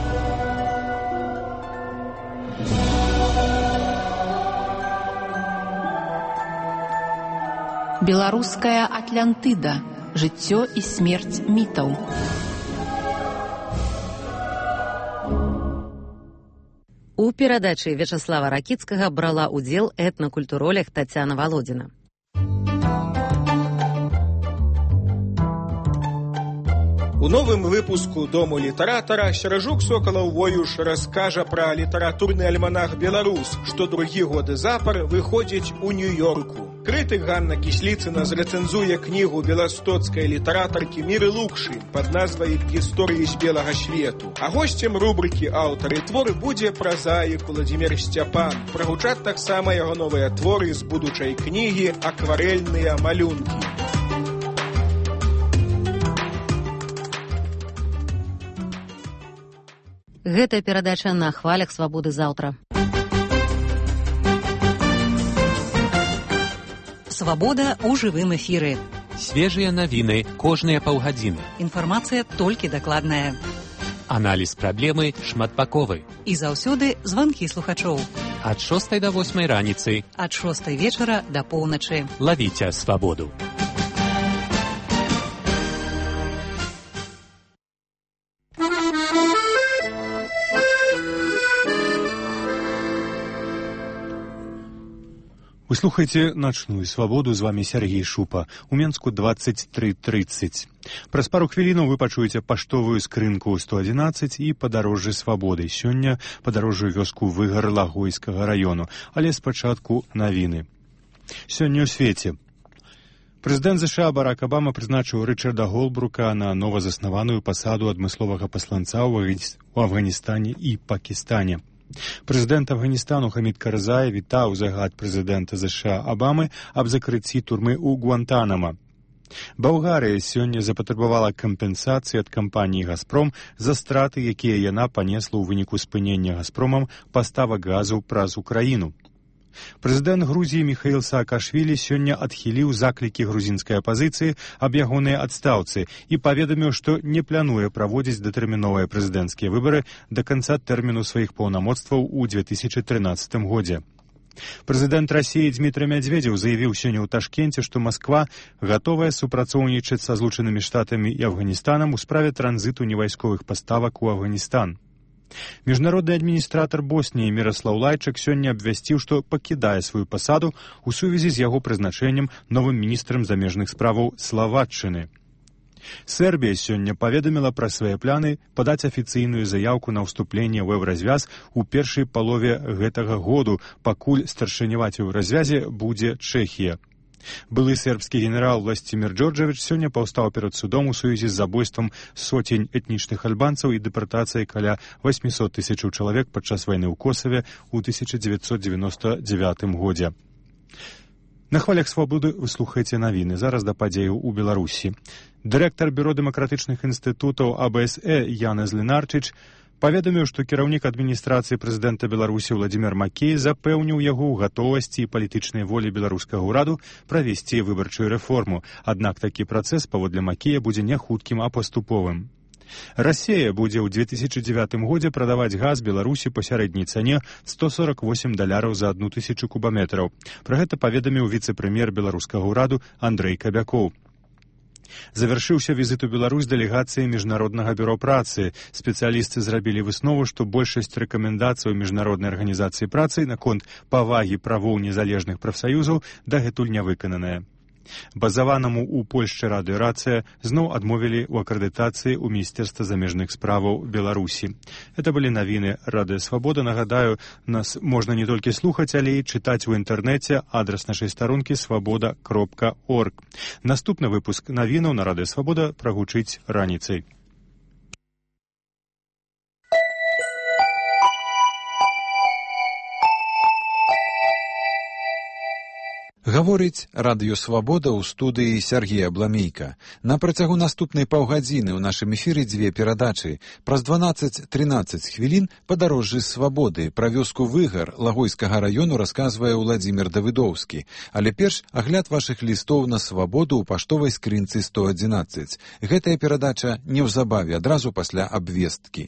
Беларуская Атлантыда. Жыццё і смерць мітаў. У перадачы Вячаслава Ракіцкага брала ўдзел этнакультуролог Тацяна Валодзіна. У новым выпуску «Дому літаратара» Серажук Сокалаў-Воюш раскажа пра літаратурны альманах «Беларус», што другі годы запар выходзіць у Нью-Йорку. Крытык Ганна Кісліцына зрэцэнзуе кнігу беластоцкай літаратаркі Міры Лукшы пад назвай «Гісторыі з белага свету». А госцем рубрыкі «Аўтары творы» будзе празаік Уладзімір Сцяпан. Прагучаць таксама яго новыя творы з будучай кнігі «Акварэльныя малюнкі». Гэтая перадача на хвалях свабоды заўтра. Свабода ў жывым эфіры. Свежыя навіны кожныя паўгадзіны. Інфармацыя толькі дакладная. Аналіз праблемы шматбаковы. І заўсёды званкі слухачоў. Ад шостай да восьмай раніцы. Ад шостай вечара да поўначы. Лавіце свабоду. Вы слухаеце «Начную свабоду», з вами Сергей Шупа. У Менску двадцать три тридцать. Праз пару хвілінаў вы пачуеце паштовую скрынку сто адзінаццаць і падарожжы свабоды. Сёння падарожжу вёску Выгар Лагойскага раёну. Але спачатку навіны. Сёння ў свеце. Прэзідэнт ЗША Барак Абама прызначыў Рычарда Голбрука на новазаснаваную пасаду адмысловага пасланца ў Афганістане і Пакістане. Прэзідэнт Афганістану Хамід Карзай вітаў загад прэзідэнта ЗША Абамы аб закрыцці турмы ў Гуантанама. Балгарыя сёння запатрабавала кампенсацыі ад кампаніі «Газпром» за страты, якія яна панесла ў выніку спынення «Газпромам» паставак газу праз Украіну. Прэзідэнт Грузіі Міхаіл Саакашвілі сёння адхіліў заклікі грузінскай апазіцыі аб ягонай адстаўцы і паведаміў, што не плануе праводзіць датэрміновыя прэзідэнцкія выбары да канца тэрміну сваіх паўнамоцтваў у две тысячи тринадцатым годзе. Прэзідэнт Расіі Дзмітрый Мядзведзеў заявіў сёння ў Ташкенце, што Масква гатовая супрацоўнічаць са Злучанымі Штатамі і Афганістанам у справе транзіту невайсковых паставак у Афганістан. Міжнародны адміністратар Босніі Міраслаў Лайчак сёння абвясціў, што пакідае сваю пасаду ў сувязі з яго прызначэннем новым міністрам замежных справаў Славатчыны. Сербія сёння паведаміла пра свае планы падаць афіцыйную заяўку на ўступленне ў еўразвяз у першай палове гэтага году, пакуль старшыняваць у развязе будзе Чэхія. Былы сербскі генерал Властимир Джорджевич сёння паўстаў перад судом у сувязі з забойствам сотень этнічных альбанцаў і дэпартацыяй каля восьмісот тысячаў чалавек падчас вайны ў Косаве ў тысяча дзевяцьсот девяносто девятым годзе. На хвалях свабоды вы слухаеце навіны. Зараз да падзеяў у Беларусі. Дырэктар бюро дэмакратычных інстытутаў А Б С Э Янез Ленарчыч паведаміў, што кіраўнік адміністрацыі прэзідэнта Беларусі Владзімір Макей запэўніў яго ў гатовасці і палітычнай волі беларускага ўраду правесці выбарчую рэформу. Аднак такі працэс, паводле Макея, будзе не хуткім, а паступовым. Расія будзе ў две тысячи дзевятым годзе прадаваць газ Беларусі па сярэдняй цане сто сорок восемь даляраў за одну тысячу кубаметраў. Пра гэта паведаміў віцэ-прэм'ер беларускага ўраду Андрэй Кабякоў. Завяршыўся візіт у Беларусь дэлегацыі Міжнароднага бюро працы. Спецыялісты зрабілі выснову, што большасць рэкамендацый Міжнароднай арганізацыі працы наконт павагі правоў незалежных прафсаюзаў дагэтуль не выкананая. Базаванаму ў Польшчы радыёрацыя зноў адмовілі ў акрэдытацыі ў Міністэрства замежных справаў Беларусі. Это былі навіны Радыё Свабода. Нагадаю, нас можна не толькі слухаць, але і чытаць у інтэрнэце. Адрас нашай старонкі свабода кропка орг. Наступны выпуск навінаў на Радыё Свабода прагучыць раніцай. Гаворыць Радыё Свабода ў студыі Сергея Бламейка. На працягу наступнай паўгадзіны ў нашым эфіры дзве перадачы. Праз дванаццаць-трынаццаць хвілін падарожжы свабоды пра вёску Выгар Лагойскага раёну расказвае Уладзімір Давыдоўскі. Але перш агляд вашых лістоў на свабоду ў паштовай скрынцы сто адзінаццаць. Гэтая перадача неўзабаве, адразу пасля абвесткі.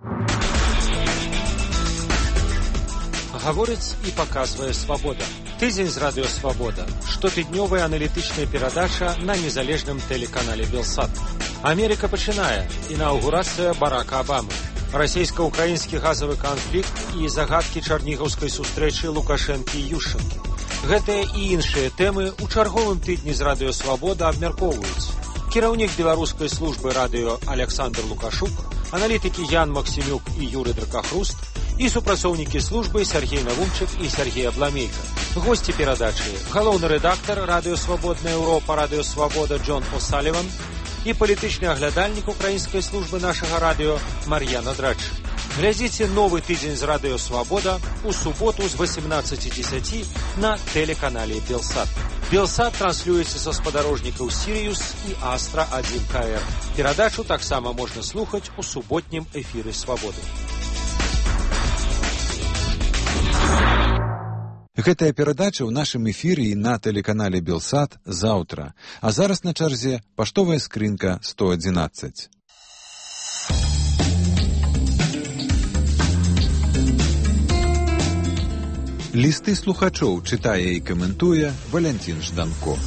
Гаворыць і паказвае свабода. Тыдзень з Радыё Свабода. Штотыднёвая аналітычная перадача на незалежным тэлеканале Белсат. Амерыка пачынае. Інаўгурацыя Барака Абамы. Расійска-украінскі газавы канфлікт і загадкі чарнігаўскай сустрэчы Лукашэнкі і Ющэнкі. Гэтыя і іншыя тэмы ў чарговым тыдні з Радыё Свабода абмяркоўваюць. Кіраўнік беларускай службы радыё Александр Лукашук аналітыкі Ян Максімюк і Юры Дракахруст і супрацоўнікі службы Сергей Навумчык і Сергей Абламейка. Госці перадачы – галоўны рэдактар Радыё Свабодная Еўропа, Радыё Свабода Джон О'Саліван і палітычны аглядальнік украінскай службы нашага радыё Мар'яна Драч. Глядзіце новы тыдзень з Радыё Свабода у суботу з восемнадцати десяти на тэлеканале Белсат. Белсат транслюецца са спадарожнікаў Сірыюс і Астра один ка эр. Перадачу таксама можна слухаць у суботнім эфіры Свабоды. Гэтая перадача ў нашым эфіры і на тэлеканале Белсат заўтра. А зараз на чарзе паштовая скрынка сто адзінаццаць. Лісты слухачоў чытае і каментуе Валянцін Жданко.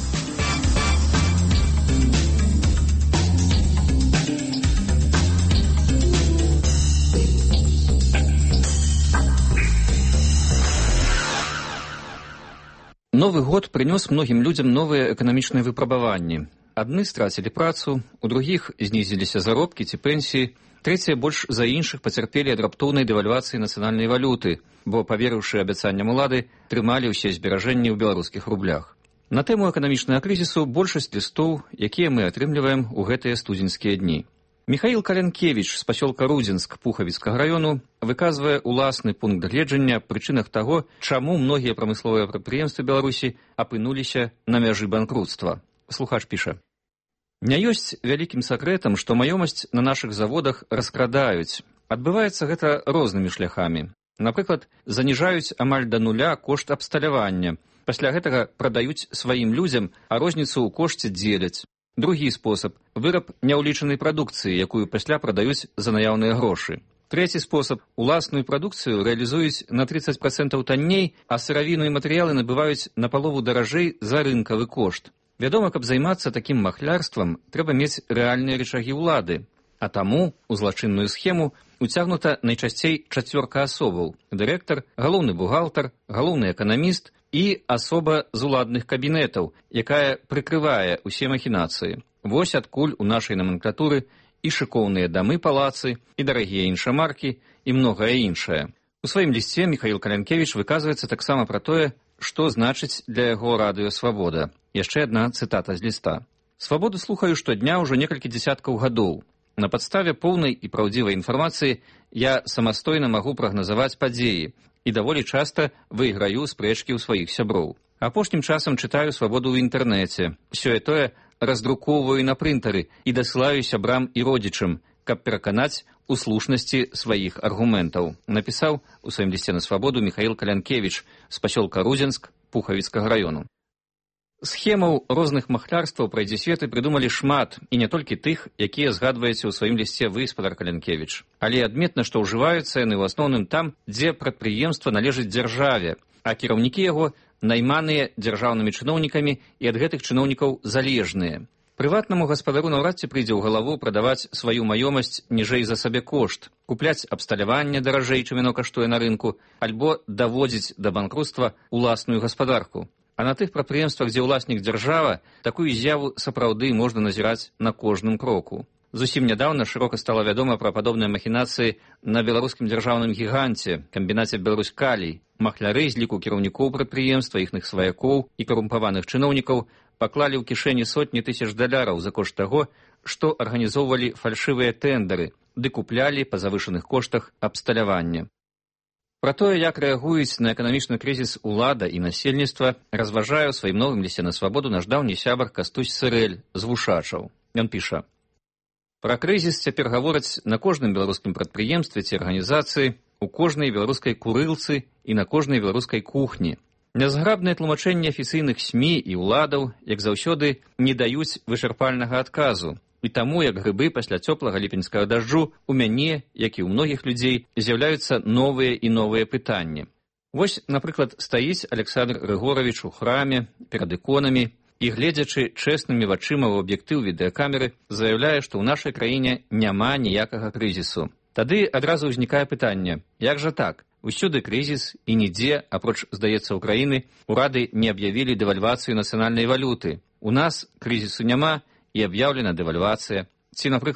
Новы год прынёс многім людзям новыя эканамічныя выпрабаванні. Адны страцілі працу, у другіх знізіліся заробкі ці пенсіі, трэція больш за іншых пацярпелі ад раптоўнай дэвальвацыі нацыянальнай валюты, бо, паверыўшы абяцанням улады, трымалі ўсе зберажэнні ў беларускіх рублях. На тэму эканамічнага крызісу большасць лістоў, якія мы атрымліваем у гэтыя студзеньскія дні. Михаил Калянкевич з пасёлка Рудзінск Пухавіцкага раёну выказвае уласны пункт гледжання аб прычынах таго, чаму многія прамысловыя прадпрыемствы Беларусі апынуліся на мяжы банкруцтва. Слухач піша: «Не ёсць вялікім сакрэтам, што маёмасць на нашых заводах раскрадаюць. Адбываецца гэта рознымі шляхамі. Напрыклад, заніжаюць амаль да нуля кошт абсталявання. Пасля гэтага прадаюць сваім людзям, а розніцу ў кошце дзеляць. Другі спосаб – выраб няўлічанай прадукцыі, якую пасля прадаюць за наяўныя грошы. Трэці спосаб – уласную прадукцыю рэалізуюць на тридцать процентаў танней, а сыравіну і матэрыялы набываюць на палову даражэй за рынкавы кошт. Вядома, каб займацца такім махлярствам, трэба мець рэальныя рычагі ўлады. А таму у злачынную схему уцягнута найчасцей чацвёрка асобаў – дырэктар, галоўны бухгалтар, галоўны эканаміст і асоба з уладных кабінетаў, якая прыкрывае ўсе махінацыі. Вось адкуль у нашай номенклатуры і шыкоўныя дамы палацы, і дарагія іншамаркі, і многае іншае. У сваім лісце Михаил Калянкевич выказваецца таксама пра тое, што значыць для яго Радыё Свабода. Яшчэ адна цытата з ліста. «Свабоду слухаю штодня ўжо некалькі дзясяткаў гадоў. На падставе поўнай і праўдзівай інфармацыі я самастойна магу прагназаваць падзеі і даволі часта выйграю спрэчкі ў сваіх сяброў. Апошнім часам чытаю Свабоду ў інтэрнэце. Сёе-тое раздрукоўваю на прынтары і дасылаю сябрам і родзічам, каб пераканаць у слушнасці сваіх аргументаў», напісаў у сваім лісце на Свабоду Михаил Калянкевич з пасёлка Рудзінск Пухавіцкага раёну. Схемаў розных махлярстваў пра дзесветы прыдумалі шмат, і не толькі тых, якія згадваеце ў сваім лісце вы, спадар Калянкевич. Але адметна, што ўжываюцца яны ў асноўным там, дзе прадпрыемства належыць дзяржаве, а кіраўнікі яго найманыя дзяржаўнымі чыноўнікамі і ад гэтых чыноўнікаў залежныя. Прыватнаму гаспадару наўрад ці прыйдзе ў галаву прадаваць сваю маёмасць ніжэй за сабе кошт, купляць абсталяванне даражэй, чым яно каштуе на рынку, альбо даводзіць да банкруцтва уласную гаспадарку. А на тых прадпрыемствах, дзе ўласнік дзяржава, такую з'яву сапраўды можна назіраць на кожным кроку. Зусім нядаўна шырока стала вядома пра падобныя махінацыі на беларускім дзяржаўным гіганце, камбінаце «Беларусь-Калій». Махляры з ліку кіраўнікоў прадпрыемства, іхных сваякоў і карумпаваных чыноўнікаў паклалі ў кішэні сотні тысяч даляраў за кошт таго, што арганізоўвалі фальшывыя тэндары, ды куплялі па завышаных коштах абсталявання. Пра тое, як рэагуюць на эканамічны крызіс улада і насельніцтва, разважае ў сваім новым лісце на Свабоду наш даўні сябар Кастусь Сырэль з Вушачаў. Ён піша: «Пра крызіс цяпер гавораць на кожным беларускім прадпрыемстве ці арганізацыі, у кожнай беларускай курылцы і на кожнай беларускай кухні. Нязграбныя тлумачэнні афіцыйных СМІ і ўладаў, як заўсёды, не даюць вычарпальнага адказу. І таму, як грыбы пасля цёплага ліпеньскага дажджу, у мяне, як і ў многіх людзей, з'яўляюцца новыя і новыя пытанні. Вось, напрыклад, стаіць Александр Грыгорович у храме перад іконамі і, гледзячы чэснымі вачыма ў аб'ектыў відэакамеры, заяўляе, што ў нашай краіне няма ніякага крызісу. Тады адразу ўзнікае пытанне: як жа так? Усюды крызіс, і нідзе, апроч, здаецца, Украіны, урады не аб'явілі дэвальвацыю нацыянальнай валюты. У нас крызісу няма, і аб'яўлена дэвальвацыя. Ці, напрыклад,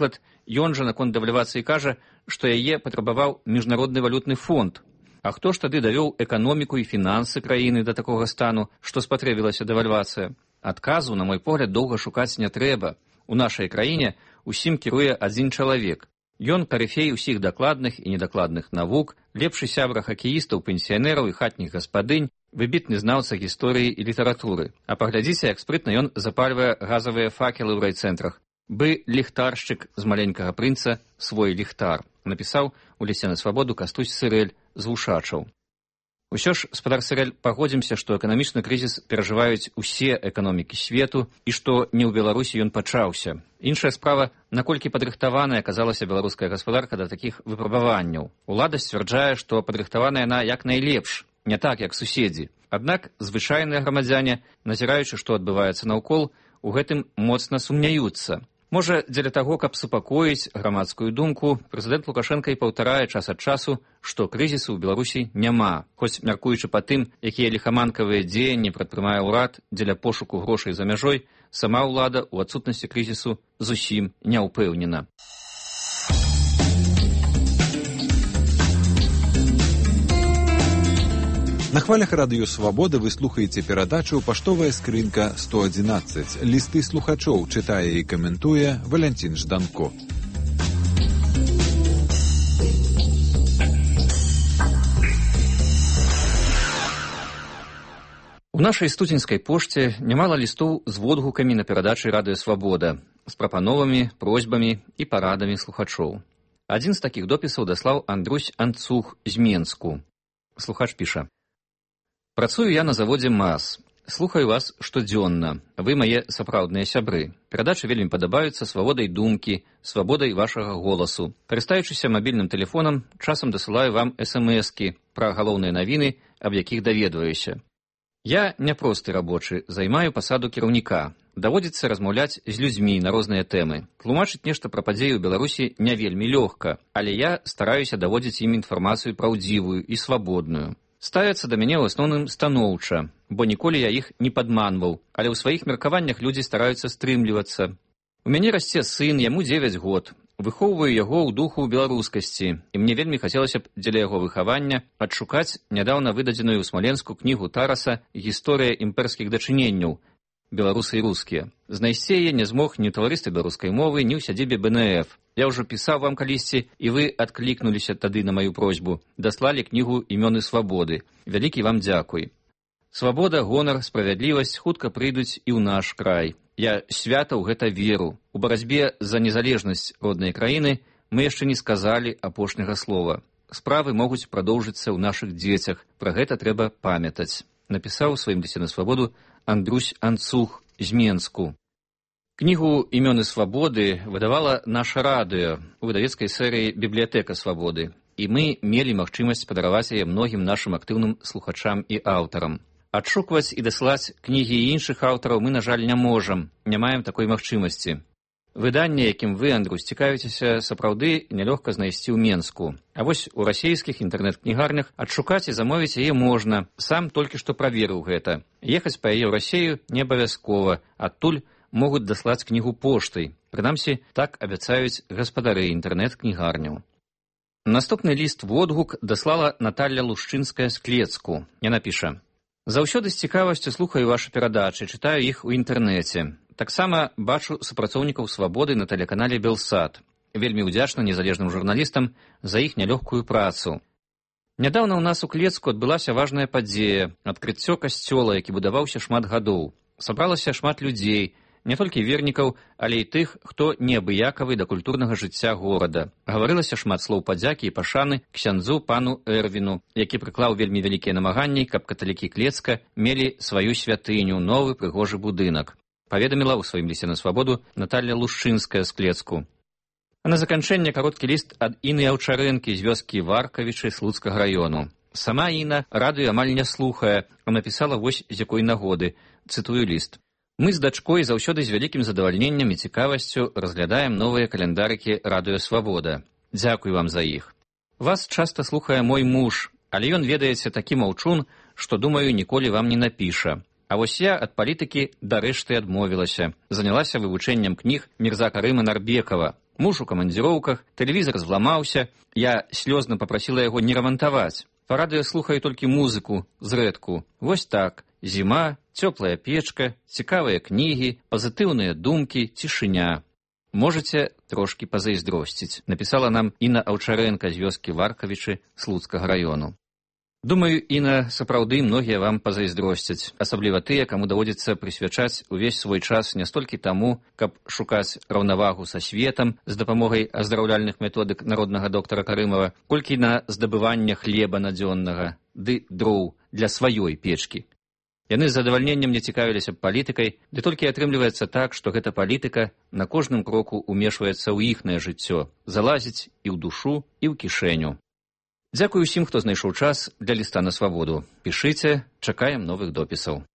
Ён жа наконт дэвальвацыі кажа, што яе патрабаваў міжнародны валютны фонд. А хто ж тады давёў эканоміку і фінансы краіны да такога стану, што спатрэбілася дэвальвацыя? Адказу, на мой погляд, доўга шукаць не трэба. У нашай краіне усім кіруе адзін чалавек. Ён карыфей усіх дакладных і недакладных навук, лепшы сябра хакеістаў, пенсіянераў і хатніх гаспадынь, выбітны знаўца гісторыі і літаратуры. А паглядзіце, як спрытна ён запальвае газавыя факелы ў райцэнтрах. «Бы ліхтаршчык з маленькага прынца свой ліхтар», напісаў у лісце на свабоду Кастусь Сырэль з Вушачаў. Усё ж, спадар Сырэль, пагодзімся, што эканамічны крызіс перажываюць усе эканомікі свету і што не ў Беларусі ён пачаўся. Іншая справа, наколькі падрыхтаваная аказалася беларуская гаспадарка да такіх выпрабаванняў. Улада сцвярджае, што падрыхтаваная яна як найлепш, не так, як суседзі. Аднак звычайныя грамадзяне, назіраючы, што адбываецца наўкол, у гэтым моцна сумняюцца. Можа, дзеля таго, каб супакоіць грамадскую думку, прэзідэнт Лукашенка і паўтарае час ад часу, што крызісу ў Беларусі няма, хоць, мяркуючы па тым, якія ліхаманкавыя дзеянні прадпрымае ўрад дзеля пошуку грошай за мяжой, сама ўлада ў адсутнасці крызісу зусім не ўпэўнена. На хвалях радыё «Свабода» вы слухаеце перадачу «Паштовая скрынка сто адзінаццаць». Лісты слухачоў чытае і каментуе Валянцін Жданко. У нашай студзеньскай пошце нямала лістоў з водгукамі на перадачы радыё «Свабода», з прапановамі, просьбамі і парадамі слухачоў. Адзін з такіх допісаў даслаў Андрусь Анцух з Менску. Слухач піша: «Працую я на заводзе МАЗ. Слухаю вас штодзённа. Вы мае сапраўдныя сябры. Перадачы вельмі падабаюцца свабодай думкі, свабодай вашага голасу. Карыстаючыся мабільным тэлефонам, часам дасылаю вам эс-эм-эскі пра галоўныя навіны, аб якіх даведваюся. Я няпросты рабочы, займаю пасаду кіраўніка. Даводзіцца размаўляць з людзьмі на розныя тэмы. Тлумачыць нешта пра падзеі ў Беларусі не вельмі лёгка, але я стараюся даводзіць ім інфармацыю праўдзівую і свабодную. Ставяцца да мяне ў асноўным станоўча, бо ніколі я іх не падманваў, але ў сваіх меркаваннях людзі стараюцца стрымлівацца. У мяне расце сын, яму дзевяць год. Выхоўваю яго ў духу беларускасці, і мне вельмі хацелася б дзеля яго выхавання адшукаць нядаўна выдадзеную ў Смаленску кнігу Тараса «Гісторыя імперскіх дачыненняў. Беларусы і рускія». Знайсці яе не змог ні ў таварыстве беларускай мовы, ні ў сядзібе бэ эн эф. Я ўжо пісаў вам калісьці, і вы адклікнуліся тады на маю просьбу. Даслалі кнігу «Імёны свабоды». Вялікі вам дзякуй. Свабода, гонар, справядлівасць хутка прыйдуць і ў наш край. Я свята ў гэта веру. У барацьбе за незалежнасць роднай краіны мы яшчэ не сказалі апошняга слова. Справы могуць прадоўжыцца ў нашых дзецях. Пра гэта трэба памятаць. Напісаў у сваім лісце на свабоду Андрусь Анцух з Менску. Кнігу «Імёны свабоды» выдавала наша радыё у выдавецкай серыі «Бібліятэка свабоды», і мы мелі магчымасць падараваць яе многім нашым актыўным слухачам і аўтарам. Адшукваць і даслаць кнігі іншых аўтараў мы, на жаль, не можам, не маем такой магчымасці. Выданне, якім вы, Андрусь, цікавіцеся, сапраўды нялёгка знайсці ў Менску. А вось у расійскіх інтэрнэт-кнігарнях адшукаць і замовіць яе можна. Сам толькі што праверыў гэта. Ехаць па яе ў Расею не абавязкова, адтуль могуць даслаць кнігу поштай. Прынамсі, так абяцаюць гаспадары інтэрнэт-кнігарняў. Наступны ліст-водгук даслала Наталля Лушчынская з Клецку. Яна піша: «Заўсёды з цікавасцю слухаю вашы перадачы, чытаю іх у інтэрнэце. Таксама бачу супрацоўнікаў свабоды на тэлеканале «Белсат». Вельмі ўдзячна незалежным журналістам за іх нялёгкую працу. Нядаўна ў нас у Клецку адбылася важная падзея – адкрыццё касцёла, які будаваўся шмат гадоў. Сабралася шмат людзей, не толькі вернікаў, але і тых, хто неабыякавы да культурнага жыцця горада. Гаварылася шмат слоў падзякі і пашаны ксяндзу пану Эрвіну, які прыклаў вельмі вялікія намаганні, каб каталікі Клецка мелі сваю святыню, новы прыгожы будынак. Паведаміла ў сваім лісце на свабоду Наталля Лушчынская з Клецку. А на заканчэнне кароткі ліст ад Іны Аўчарэнкі з вёскі Варкавічы Слуцкага раёну. Сама Іна радыё амаль не слухае, а напісала вось з якой нагоды. Цытую ліст. Мы з дачкой заўсёды з вялікім задавальненнем і цікавасцю разглядаем новыя каляндарыкі радыё «Свабода». Дзякуй вам за іх. Вас часта слухае мой муж, але ён, ведаеце, такі маўчун, што, думаю, ніколі вам не напіша. А вось я ад палітыкі дарэшты адмовілася. Занялася вывучэннем кніг Мірза Карыма Нарбекава. Муж у камандзіроўках, тэлевізор зламаўся, я слёзна папрасіла яго не рамантаваць. Па радыё слухаю толькі музыку, зрэдку. Вось так. Зіма, цёплая печка, цікавыя кнігі, пазітыўныя думкі, цішыня. Можаце трошкі пазайздросціць, напісала нам Інна Аўчарэнка з вёскі Варкавічы Слуцкага раёну. Думаю, Інна, сапраўды многія вам пазайздросцяць, асабліва тыя, каму даводзіцца прысвячаць увесь свой час не столькі таму, каб шукаць раўнавагу са светам з дапамогай аздараўляльных методык народнага доктара Карымова, колькі на здабывання хлеба надзённага, ды дроў для сваёй печкі. Яны з задавальненнем не цікавіліся б палітыкай, ды толькі атрымліваецца так, што гэта палітыка на кожным кроку умешваецца ў іхнае жыццё, залазіць і ў душу, і ў кішэню. Дзякую ўсім, хто знайшоў час для ліста на свабоду. Пішыце, чакаем новых допісаў.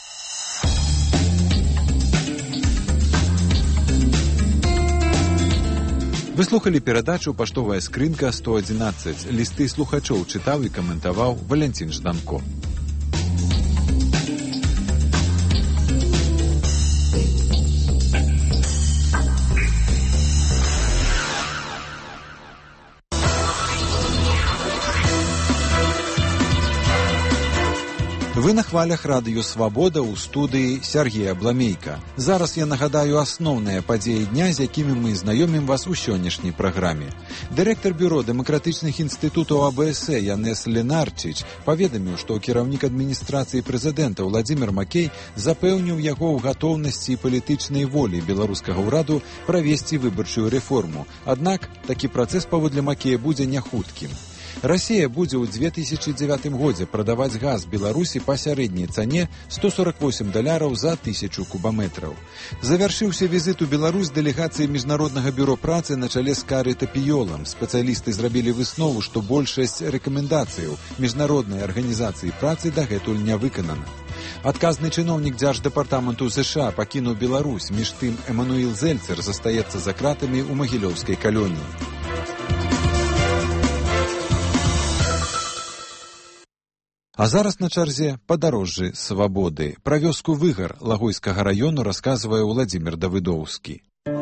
Вы слухалі перадачу «Паштовая скрынка сто адзінаццаць». Лісты слухачоў чытаў і каментаваў Валянцін Жданко. Вы на хвалях радыё «Свабода» ў студыі Сергея Бламейка. Зараз я нагадаю асноўныя падзеі дня, з якімі мы знаёмім вас у сённяшняй праграме. Дырэктар бюро дэмакратычных інстытутаў А Бэ Эс Э Янес Ленарчыч паведаміў, што кіраўнік адміністрацыі прэзідэнта Владзімір Макей запэўніў яго ў гатоўнасці і палітычнай волі беларускага ўраду правесці выбарчую рэформу. Аднак такі працэс паводле Макея будзе няхуткім. Расія будзе ў дзве тысячы дзевятым годзе прадаваць газ Беларусі па сярэдняй цане сто сорок восемь даляраў за тысячу кубаметраў. Завяршыўся візіт у Беларусь дэлегацыі Міжнароднага бюро працы на чале з Кары Тапіёлам. Спецыялісты зрабілі выснову, што большасць рэкамендацыяў Міжнароднай арганізацыі працы дагэтуль не выканана. Адказны чыноўнік дзярждэпартаменту США пакінуў Беларусь, між тым Эмануіл Зельцер застаецца за кратамі ў магілёўскай калоніі. А зараз на чарзе падарожжы свабоды. Пра вёску Выгар Лагойскага раёну расказвае Владзімір Давыдоўскі.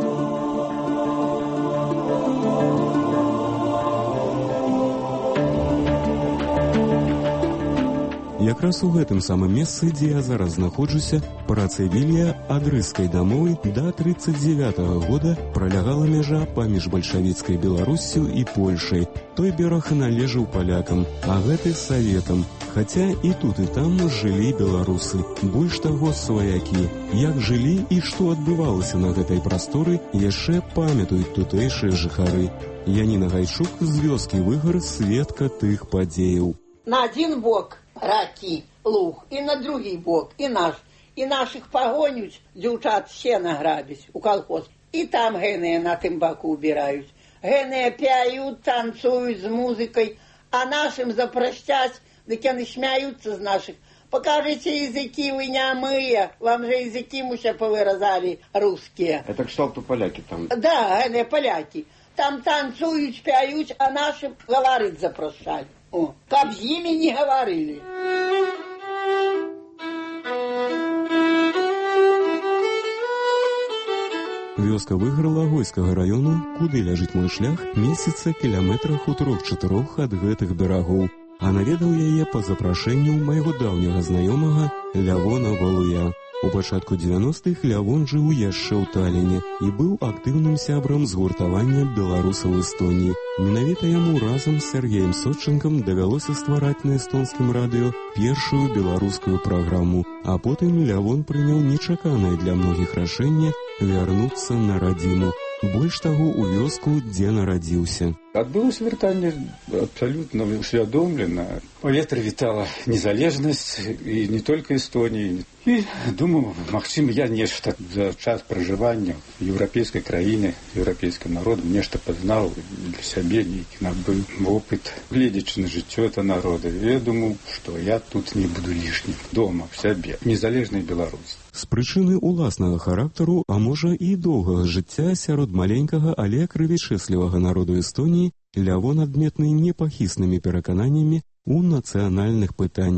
Якраз у гэтым самым месцы, дзе я зараз знаходжуся, праца вілія ад рыскай дамовы да трыццаць дзевятага года пралягала мяжа паміж бальшавіцкай Беларуссю і Польшай. Той бераг належаў палякам, а гэты саветам. Хаця і тут, і там жылі беларусы. Больш таго, сваякі. Як жылі і што адбывалася на гэтай прасторы, яшчэ памятаюць тутэйшыя жыхары. Яніна Гайчук з вёскі Выгар, сведка тых падзеяў. На адзін бок ракі, луг, і на другі бок, і наш. І нашых пагоняць, дзяўчат сена грабіць у калхоз. І там гэныя на тым баку убіраюць. Гэныя пяюць, танцуюць з музыкай, а нашым запрашчаць, дык яны смяюцца з нашых. Покажите языки, вы нямыя, вам же языки муся повыразали русские. Это кшталту поляки там? Да, гэныя поляки. Там танцуюць, пяюць, а нашым гаварыць запрашалі. О, каб з імі не гаварылі. Вёска Выгар Лагойскага раёну, куды ляжыць мой шлях, месяца кіляметрах у трох-чатырох ад гэтых берагоў. А наведаў яе па запрашэнню майго даўняга знаёмага Лявона Валуя. У пачатку дзевяностых Лявон жыў яшчэ ў Таліне і быў актыўным сябрам згуртавання беларусаў Эстоніі. Менавіта яму разам з Сергеем Сотчынкам давялося ствараць на эстонскім радыё першую беларускую праграму, а потым Лявон прыняў нечаканае для многіх рашэнне вярнуцца на радзіму. Больш таго, у вёску, дзе нарадзіўся. Адбылося вяртанне абсалютна усвядомлена. Паветра вітала незалежнасць і не толькі Эстоніі. І думаю, магчыма, я нешта за час пражывання еўрапейскай краіны, еўрапейскім народам нешта пазнаў для сябе, нейкі набыў вопыт, гледзячы на жыццё это народа. Я думаю, што я тут не буду лішнім. Дома, в сябе, незалежнай Беларусі. З прычыны ўласнага характару, а можа і доўгага жыцця сярод маленькага, але крывічэслівага народу Эстоніі, Лявон адметны непахіснымі перакананнямі ў нацыянальных пытаннях.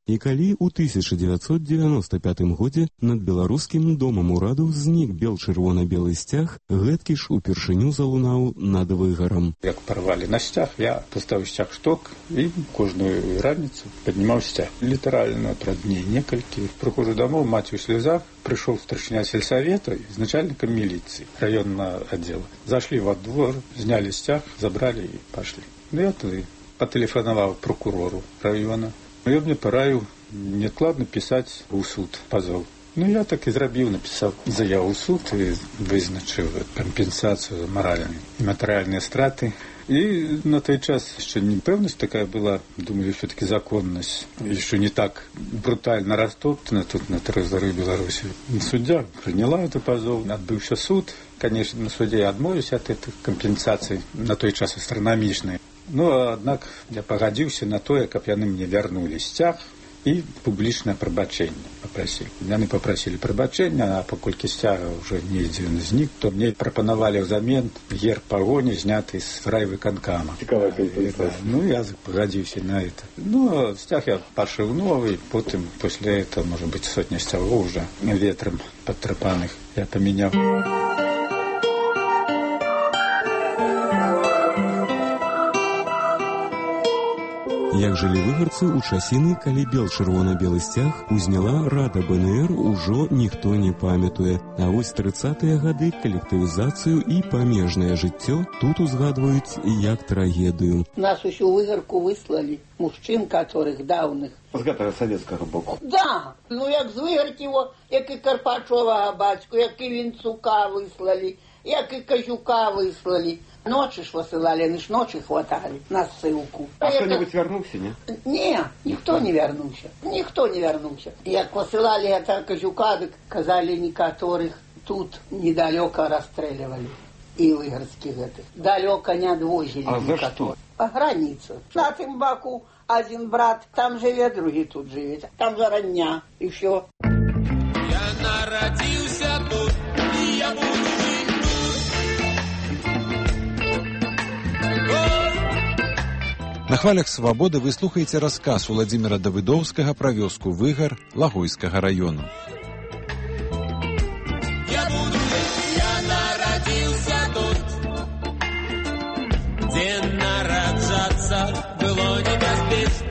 І калі ў тысяча дзевяцьсот дзевяноста пятым годзе над беларускім домам ураду знік бел-чырвона-белы сцяг, гэткі ж упершыню залунаў над выгарам. Як парвалі на сцяг, я паставіў сцяг шток і кожную раніцу паднімаў сцяг. Літаральна праз дней некалькі. Прыхожу домой, маці ў слезах, прыйшоў старшыня сельсавета з начальнікам міліцыі раённага аддзела. Зашлі во двор, знялі сцяг, забралі і пашлі. Ну я тады патэлефанаваў прокурору раёна. Ён мне параіў неадкладна пісаць у суд пазоў. Ну, я так і зрабіў, напісаў заяву ў суд і вызначыў кампенсацыю за маральныя і матэрыяльныя страты. І на той час яшчэ непэўнасць такая была, думаю, все-таки законнасць еще не так брутально растоптана тут на тэрыторыі Беларусі. Суддя прыняла это пазоў, адбыўся суд. Конечно, на суде я адмовіўся ад гэтых кампенсацый, на той час астранамічнай. Ну, аднак я пагадзіўся на тое, каб яны мне вярнулі сцяг і публічнае прабачэнне папрасілі. Яны папрасілі прабачэння, а паколькі сцяга ўжо недзе знік, то мне прапанавалі ўзамен герб пагоні, зняты з райвыканкама. Цікавая кампенсацыя. Ну, я пагадзіўся на это. Ну, сцяг я пашыў новый, потым пасля этого, можа быць, сотня сцягоў уже ветрам падтрапаных я памяняў. Як жылі выгарцы ў часіны, калі бел-чырвона-белы сцяг узняла Рада БНР, ужо ніхто не памятуе. А вось трыццатыя гады калектывізацыю і памежнае жыццё тут узгадваюць як трагедыю. Нас усю выгарку выслалі, мужчын, которых даўных. З гэтага савецкага боку? Да, ну як з выгаркі, як і Карпачовага бацьку, як і Вінцука выслалі, як і Казюка выслалі. Ночы ж высылалі, яны ж ночы хваталі на ссылку. А хто-небудзь вярнуўся, не? Не, ніхто не вярнуўся. Ніхто не вярнуўся. Як высылалі гэта Казюка, дык казалі некаторых тут недалёка расстрэльвалі. І выгарскіх гэтых. Далёка не адвозілі. А за што? А граніца. На тым баку адзін брат там жыве, другі тут жыве. Там зарання, і ўсё. Я нарадзіўся тут, і я буду жыць тут. На хвалях свабоды вы слухаеце расказ Уладзіміра Давыдоўскага пра вёску Выгар Лагойскага раёну. Я буду жыць, я нарадзіўся тут, дзе нараджацца было небяспечна.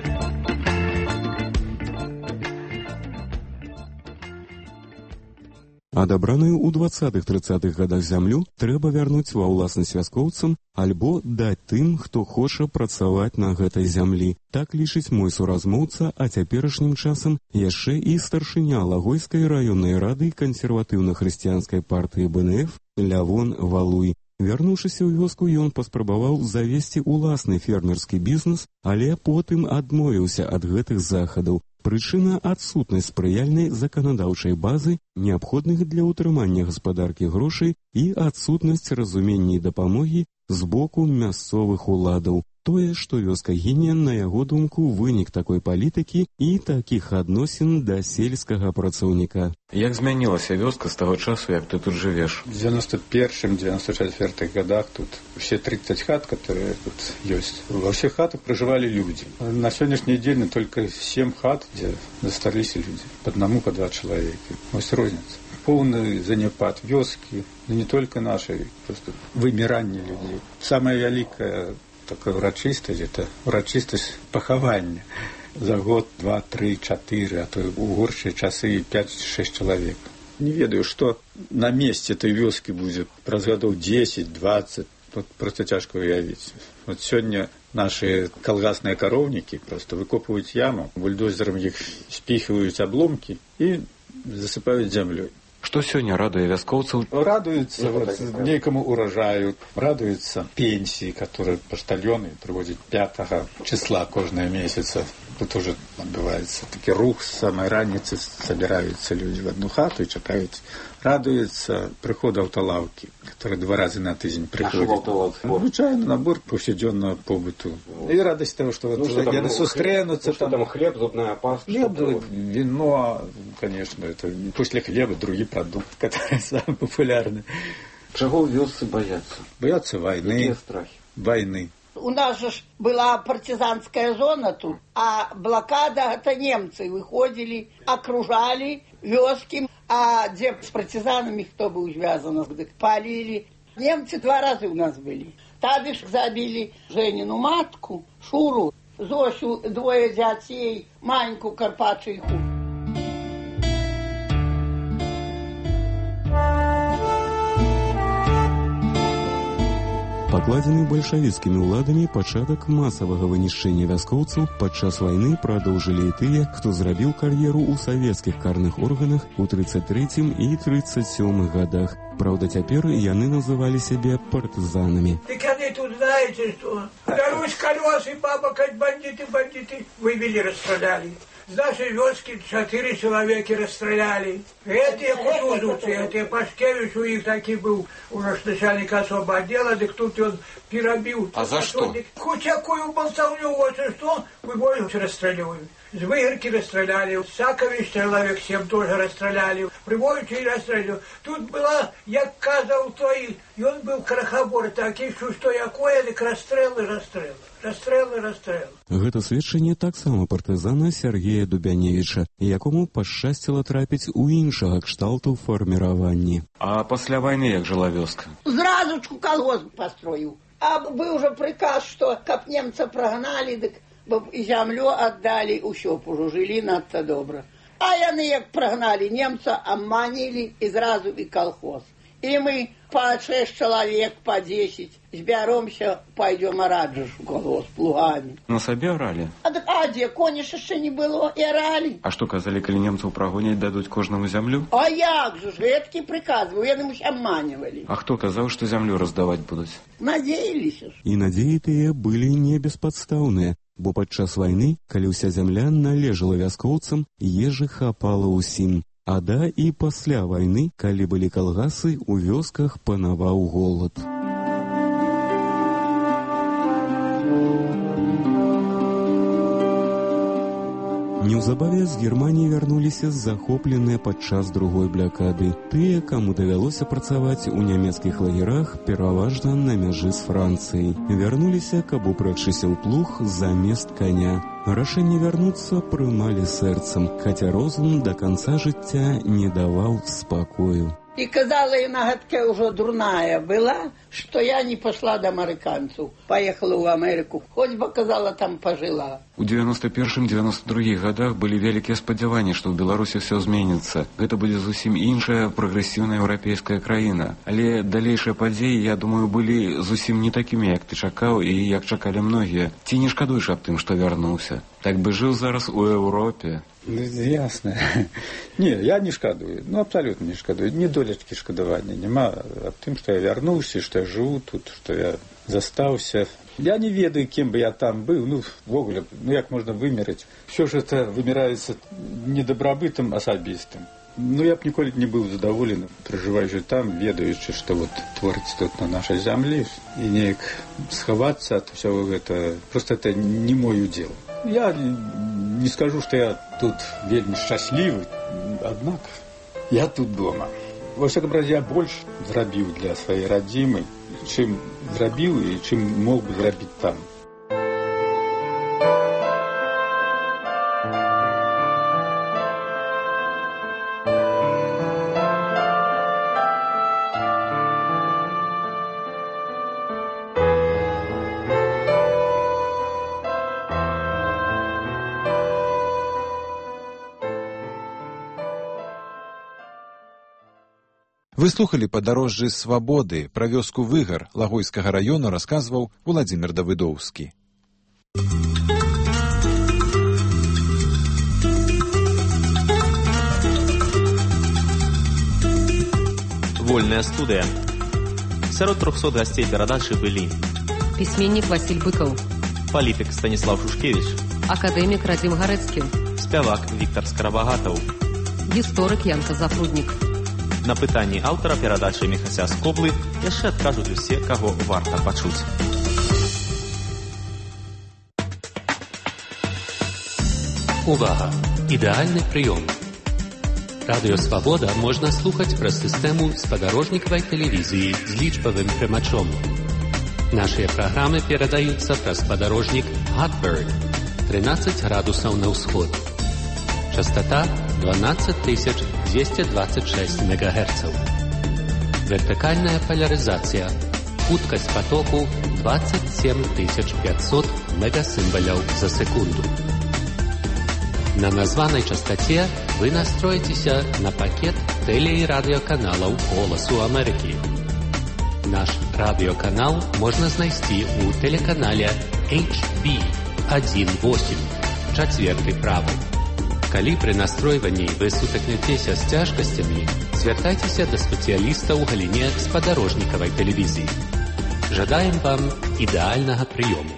Адабраную ў дваццатых-трыццатых гадах зямлю трэба вярнуць ва ўласнасць вяскоўцам альбо даць тым, хто хоча працаваць на гэтай зямлі. Так лічыць мой суразмоўца, а цяперашнім часам яшчэ і старшыня Лагойскай раённай рады кансерватыўна-хрысціянскай партыі БНФ Лявон Валуй. Вярнуўшыся ў вёску, ён паспрабаваў завесці ўласны фермерскі бізнес, але потым адмовіўся ад гэтых захадаў. Прычына – адсутнасць спрыяльнай заканадаўчай базы, неабходных для ўтрымання гаспадаркі грошай і адсутнасць разумення і дапамогі з боку мясцовых уладаў. Тое, што вёска гіне, на яго думку, вынік такой палітыкі і такіх адносін да сельскага працаўніка. Як змянілася вёска з таго часу, як ты тут жывеш? В девяносто первом — девяносто четвёртом годах тут все тридцать хат, которые тут есть. Во всех хатах проживали люди. На сегодняшний день только семь хат, где застались люди. По одному, по два человека. Вот розница. Полный занепад вёски, но не только нашей, просто вымирание людей. Самое великое такая урачистость, это урачистость пахавання. За год, два, три, четыре, а то у горшие часы пять-шесть человек. Не ведаю, что на месте этой вёски будет праз годов десять-двадцать. Вот просто тяжко уявить. Вот сегодня наши колгасные коровники просто выкопывают яму, бульдозером их спихивают обломки и засыпают землей. Что сегодня радует вяскоўцаў? Радуются вот, некому урожаю, радуются пенсии, которые поштальоны приводят пятого числа каждого месяца. Тут уже отбывается такой рух, с самой раницы собираются люди в одну хату и чекают. Радуются приходу автолавки, которые два раза на тиждень приходят. Звичайно, набор повседневного побыту. И радость того, что вот ну, что там, сустренутся. Ну, что там хлеб, зубная паста? Хлеб, вино, конечно, это после хлеба другие продукты, которые самые популярные. Чего в вёсцы боятся? Боятся войны. Какие страхи? Войны. У нас же ж была партизанская зона тут, а блокада, это немцы выходили, окружали вёски, а где с партизанами кто был связан, палили. Немцы два раза у нас были. Табиш забили Женину матку, Шуру, Зосю, двое детей, Маньку Карпачейку. Пакладзены бальшавіцкімі ўладамі пачатак масавага вынішчэння вяскоўцаў падчас вайны прадоўжылі і тыя, хто зрабіў кар'еру ў савецкіх карных органах у тридцать третьем і тридцать сёмых годах. Правда, цяпер яны называлі сябе партызанамі. Так яны тут, знаете, что? Дарусь колесы, баба, как бандиты, бандиты, выбили, расстреляли. С нашей вёски четыре человека расстреляли. Эти кутузовцы, эти Пашкевич, у них таки был у нас начальник особого отдела, так тут он перебил. А за что? Хоть какую болтовню, вот что, мы больше расстреливаем. С Выгорки расстреляли, Сакович человек семь тоже расстреляли, Привольчи расстреляли. Тут была, як казал той, и он был крахобор такий, что якое, так расстрелы, расстрелы. Расстрелы, расстрелы. Гэта сведчанне таксама партызана Сергея Дубяневіча, якому пашчасціла трапіць у іншага кшталту фарміраванні. А пасля вайны як жыла вёска? Зразу колхоз построил. А был уже приказ, что как немца прогнали, так и землю отдали, усё пожили надто добро. А яны як прогнали немца, обманили и сразу и колхоз. И мы по шесть человек, по десять збяромся, пойдем орать в колхоз плугами. На сабе орали? А, а где коні ж еще не было, и орали. А что, казали, коли немцев прогонять, дадут кожному землю? А як же, гэткі приказывали, яны обманывали. А кто казал, что землю раздавать будут? Надеялись. И надеі тыя былі не беспадстаўныя, бо падчас вайны, калі ўся зямля належала вяскоўцам, ежы хапала ўсім. А да і пасля вайны, калі былі калгасы, у вёсках панаваў голад. Неўзабаве з Германіі вярнуліся захопленыя падчас другой блакады. Тыя, каму давялося працаваць у нямецкіх лагерах, пераважна на мяжы з Францыяй. Вярнуліся, каб упрэгчыся ў плуг замест каня. Рашэнне вярнуцца прымалі сэрцам, хаця розум да канца жыцця не даваў спакою. И казала она, гадкая уже дурная была, что я не пошла до американцев. Поехала в Америку, хоть бы, казала, там пожила. У девяносто первом девяносто других годах были великие спадзяванні, что в Беларуси все изменится. Это будет зусім іншая прогрессивная европейская краина. Але далейшие падзеі, я думаю, были зусім не такими, як ты чакаў и як чакали многие. Ти не шкадуешь об тым, что вернулся? Так бы жил зараз у Европе. Ясно. Не, я не шкадую. Ну, абсолютно не шкадую. Ні долечки шкадування нема. Аб тым, што я вярнуўся, што я жыву тут, што я застаўся. Я не ведаю, кем бы я там быў. Ну, ввогуле, ну як можна вымераць? Все ж это вымираецца недобрабытым асабістым. Ну, я б ніколі не быў задаволены, пражываючы там, ведаючы, што вот творыцца тут на нашай зямлі, і неяк схавацца ад усяго гэта. Просто это не мой удел. Я не скажу, что я тут вельмі счастливый, однако я тут дома. Во всяком разе, я больше зрабіў для своей родимой, чым зрабіў и чым мог бы зрабіць там. Вы слухали «Падарожжы свабоды». Пра вёску Выгар Лагойскага раёну расказваў Владзімір Давыдоўскі. Вольная студыя. Сярод трохсот гасцей перадачы былі пісьменнік Васіль Быкаў, палітык Станіслав Шушкевіч, акадэмік Радзім Гарэцкі, спявак Віктар Скарабагатаў, гісторык Янка Запруднік. На пытанні аўтара перадачы Міхася Скоблы яшчэ адкажуць усе, каго варта пачуць. Увага! Ідэальны прыём. Радыё Свабода можна слухаць праз сістэму спадарожнікавай тэлевізіі з лічбавым прымачом. Наши программы передаются праз спадарожник Hotbird, тринадцать градусов на ўсход. Частота двенадцать тысяч двести двадцать шесть мегагерцев. Вертикальная поляризация. Хуткость потоку двадцать семь тысяч пятьсот мегасимволов за секунду. На названной частоте вы настроитесь на пакет теле- и радиоканалов «Голосу Америки». Наш радиоканал можно знайсці у телеканале эйч би один восемь, четвертый правый. Калі при настройванні вы сутыкнетеся с цяжкасцямі, звяртайцеся да спецыяліста ў галіне спадарожнікавай тэлевізіі. Жадаем вам ідэальнага прыёму.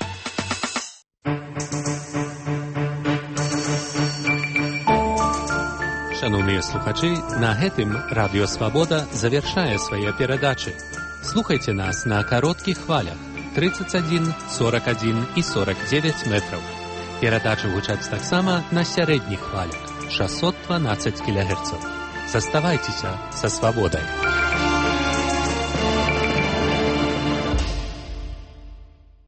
Шановныя слухачы, на гэтым Радыё Свабода завяршае свае перадачы. Слухайте нас на кароткіх хвалях тридцать один, сорок один и сорок девять метров. Перадачы гучаць таксама на сярэдніх хвалях шестьсот двенадцать килогерцев. Заставайтеся со свободой.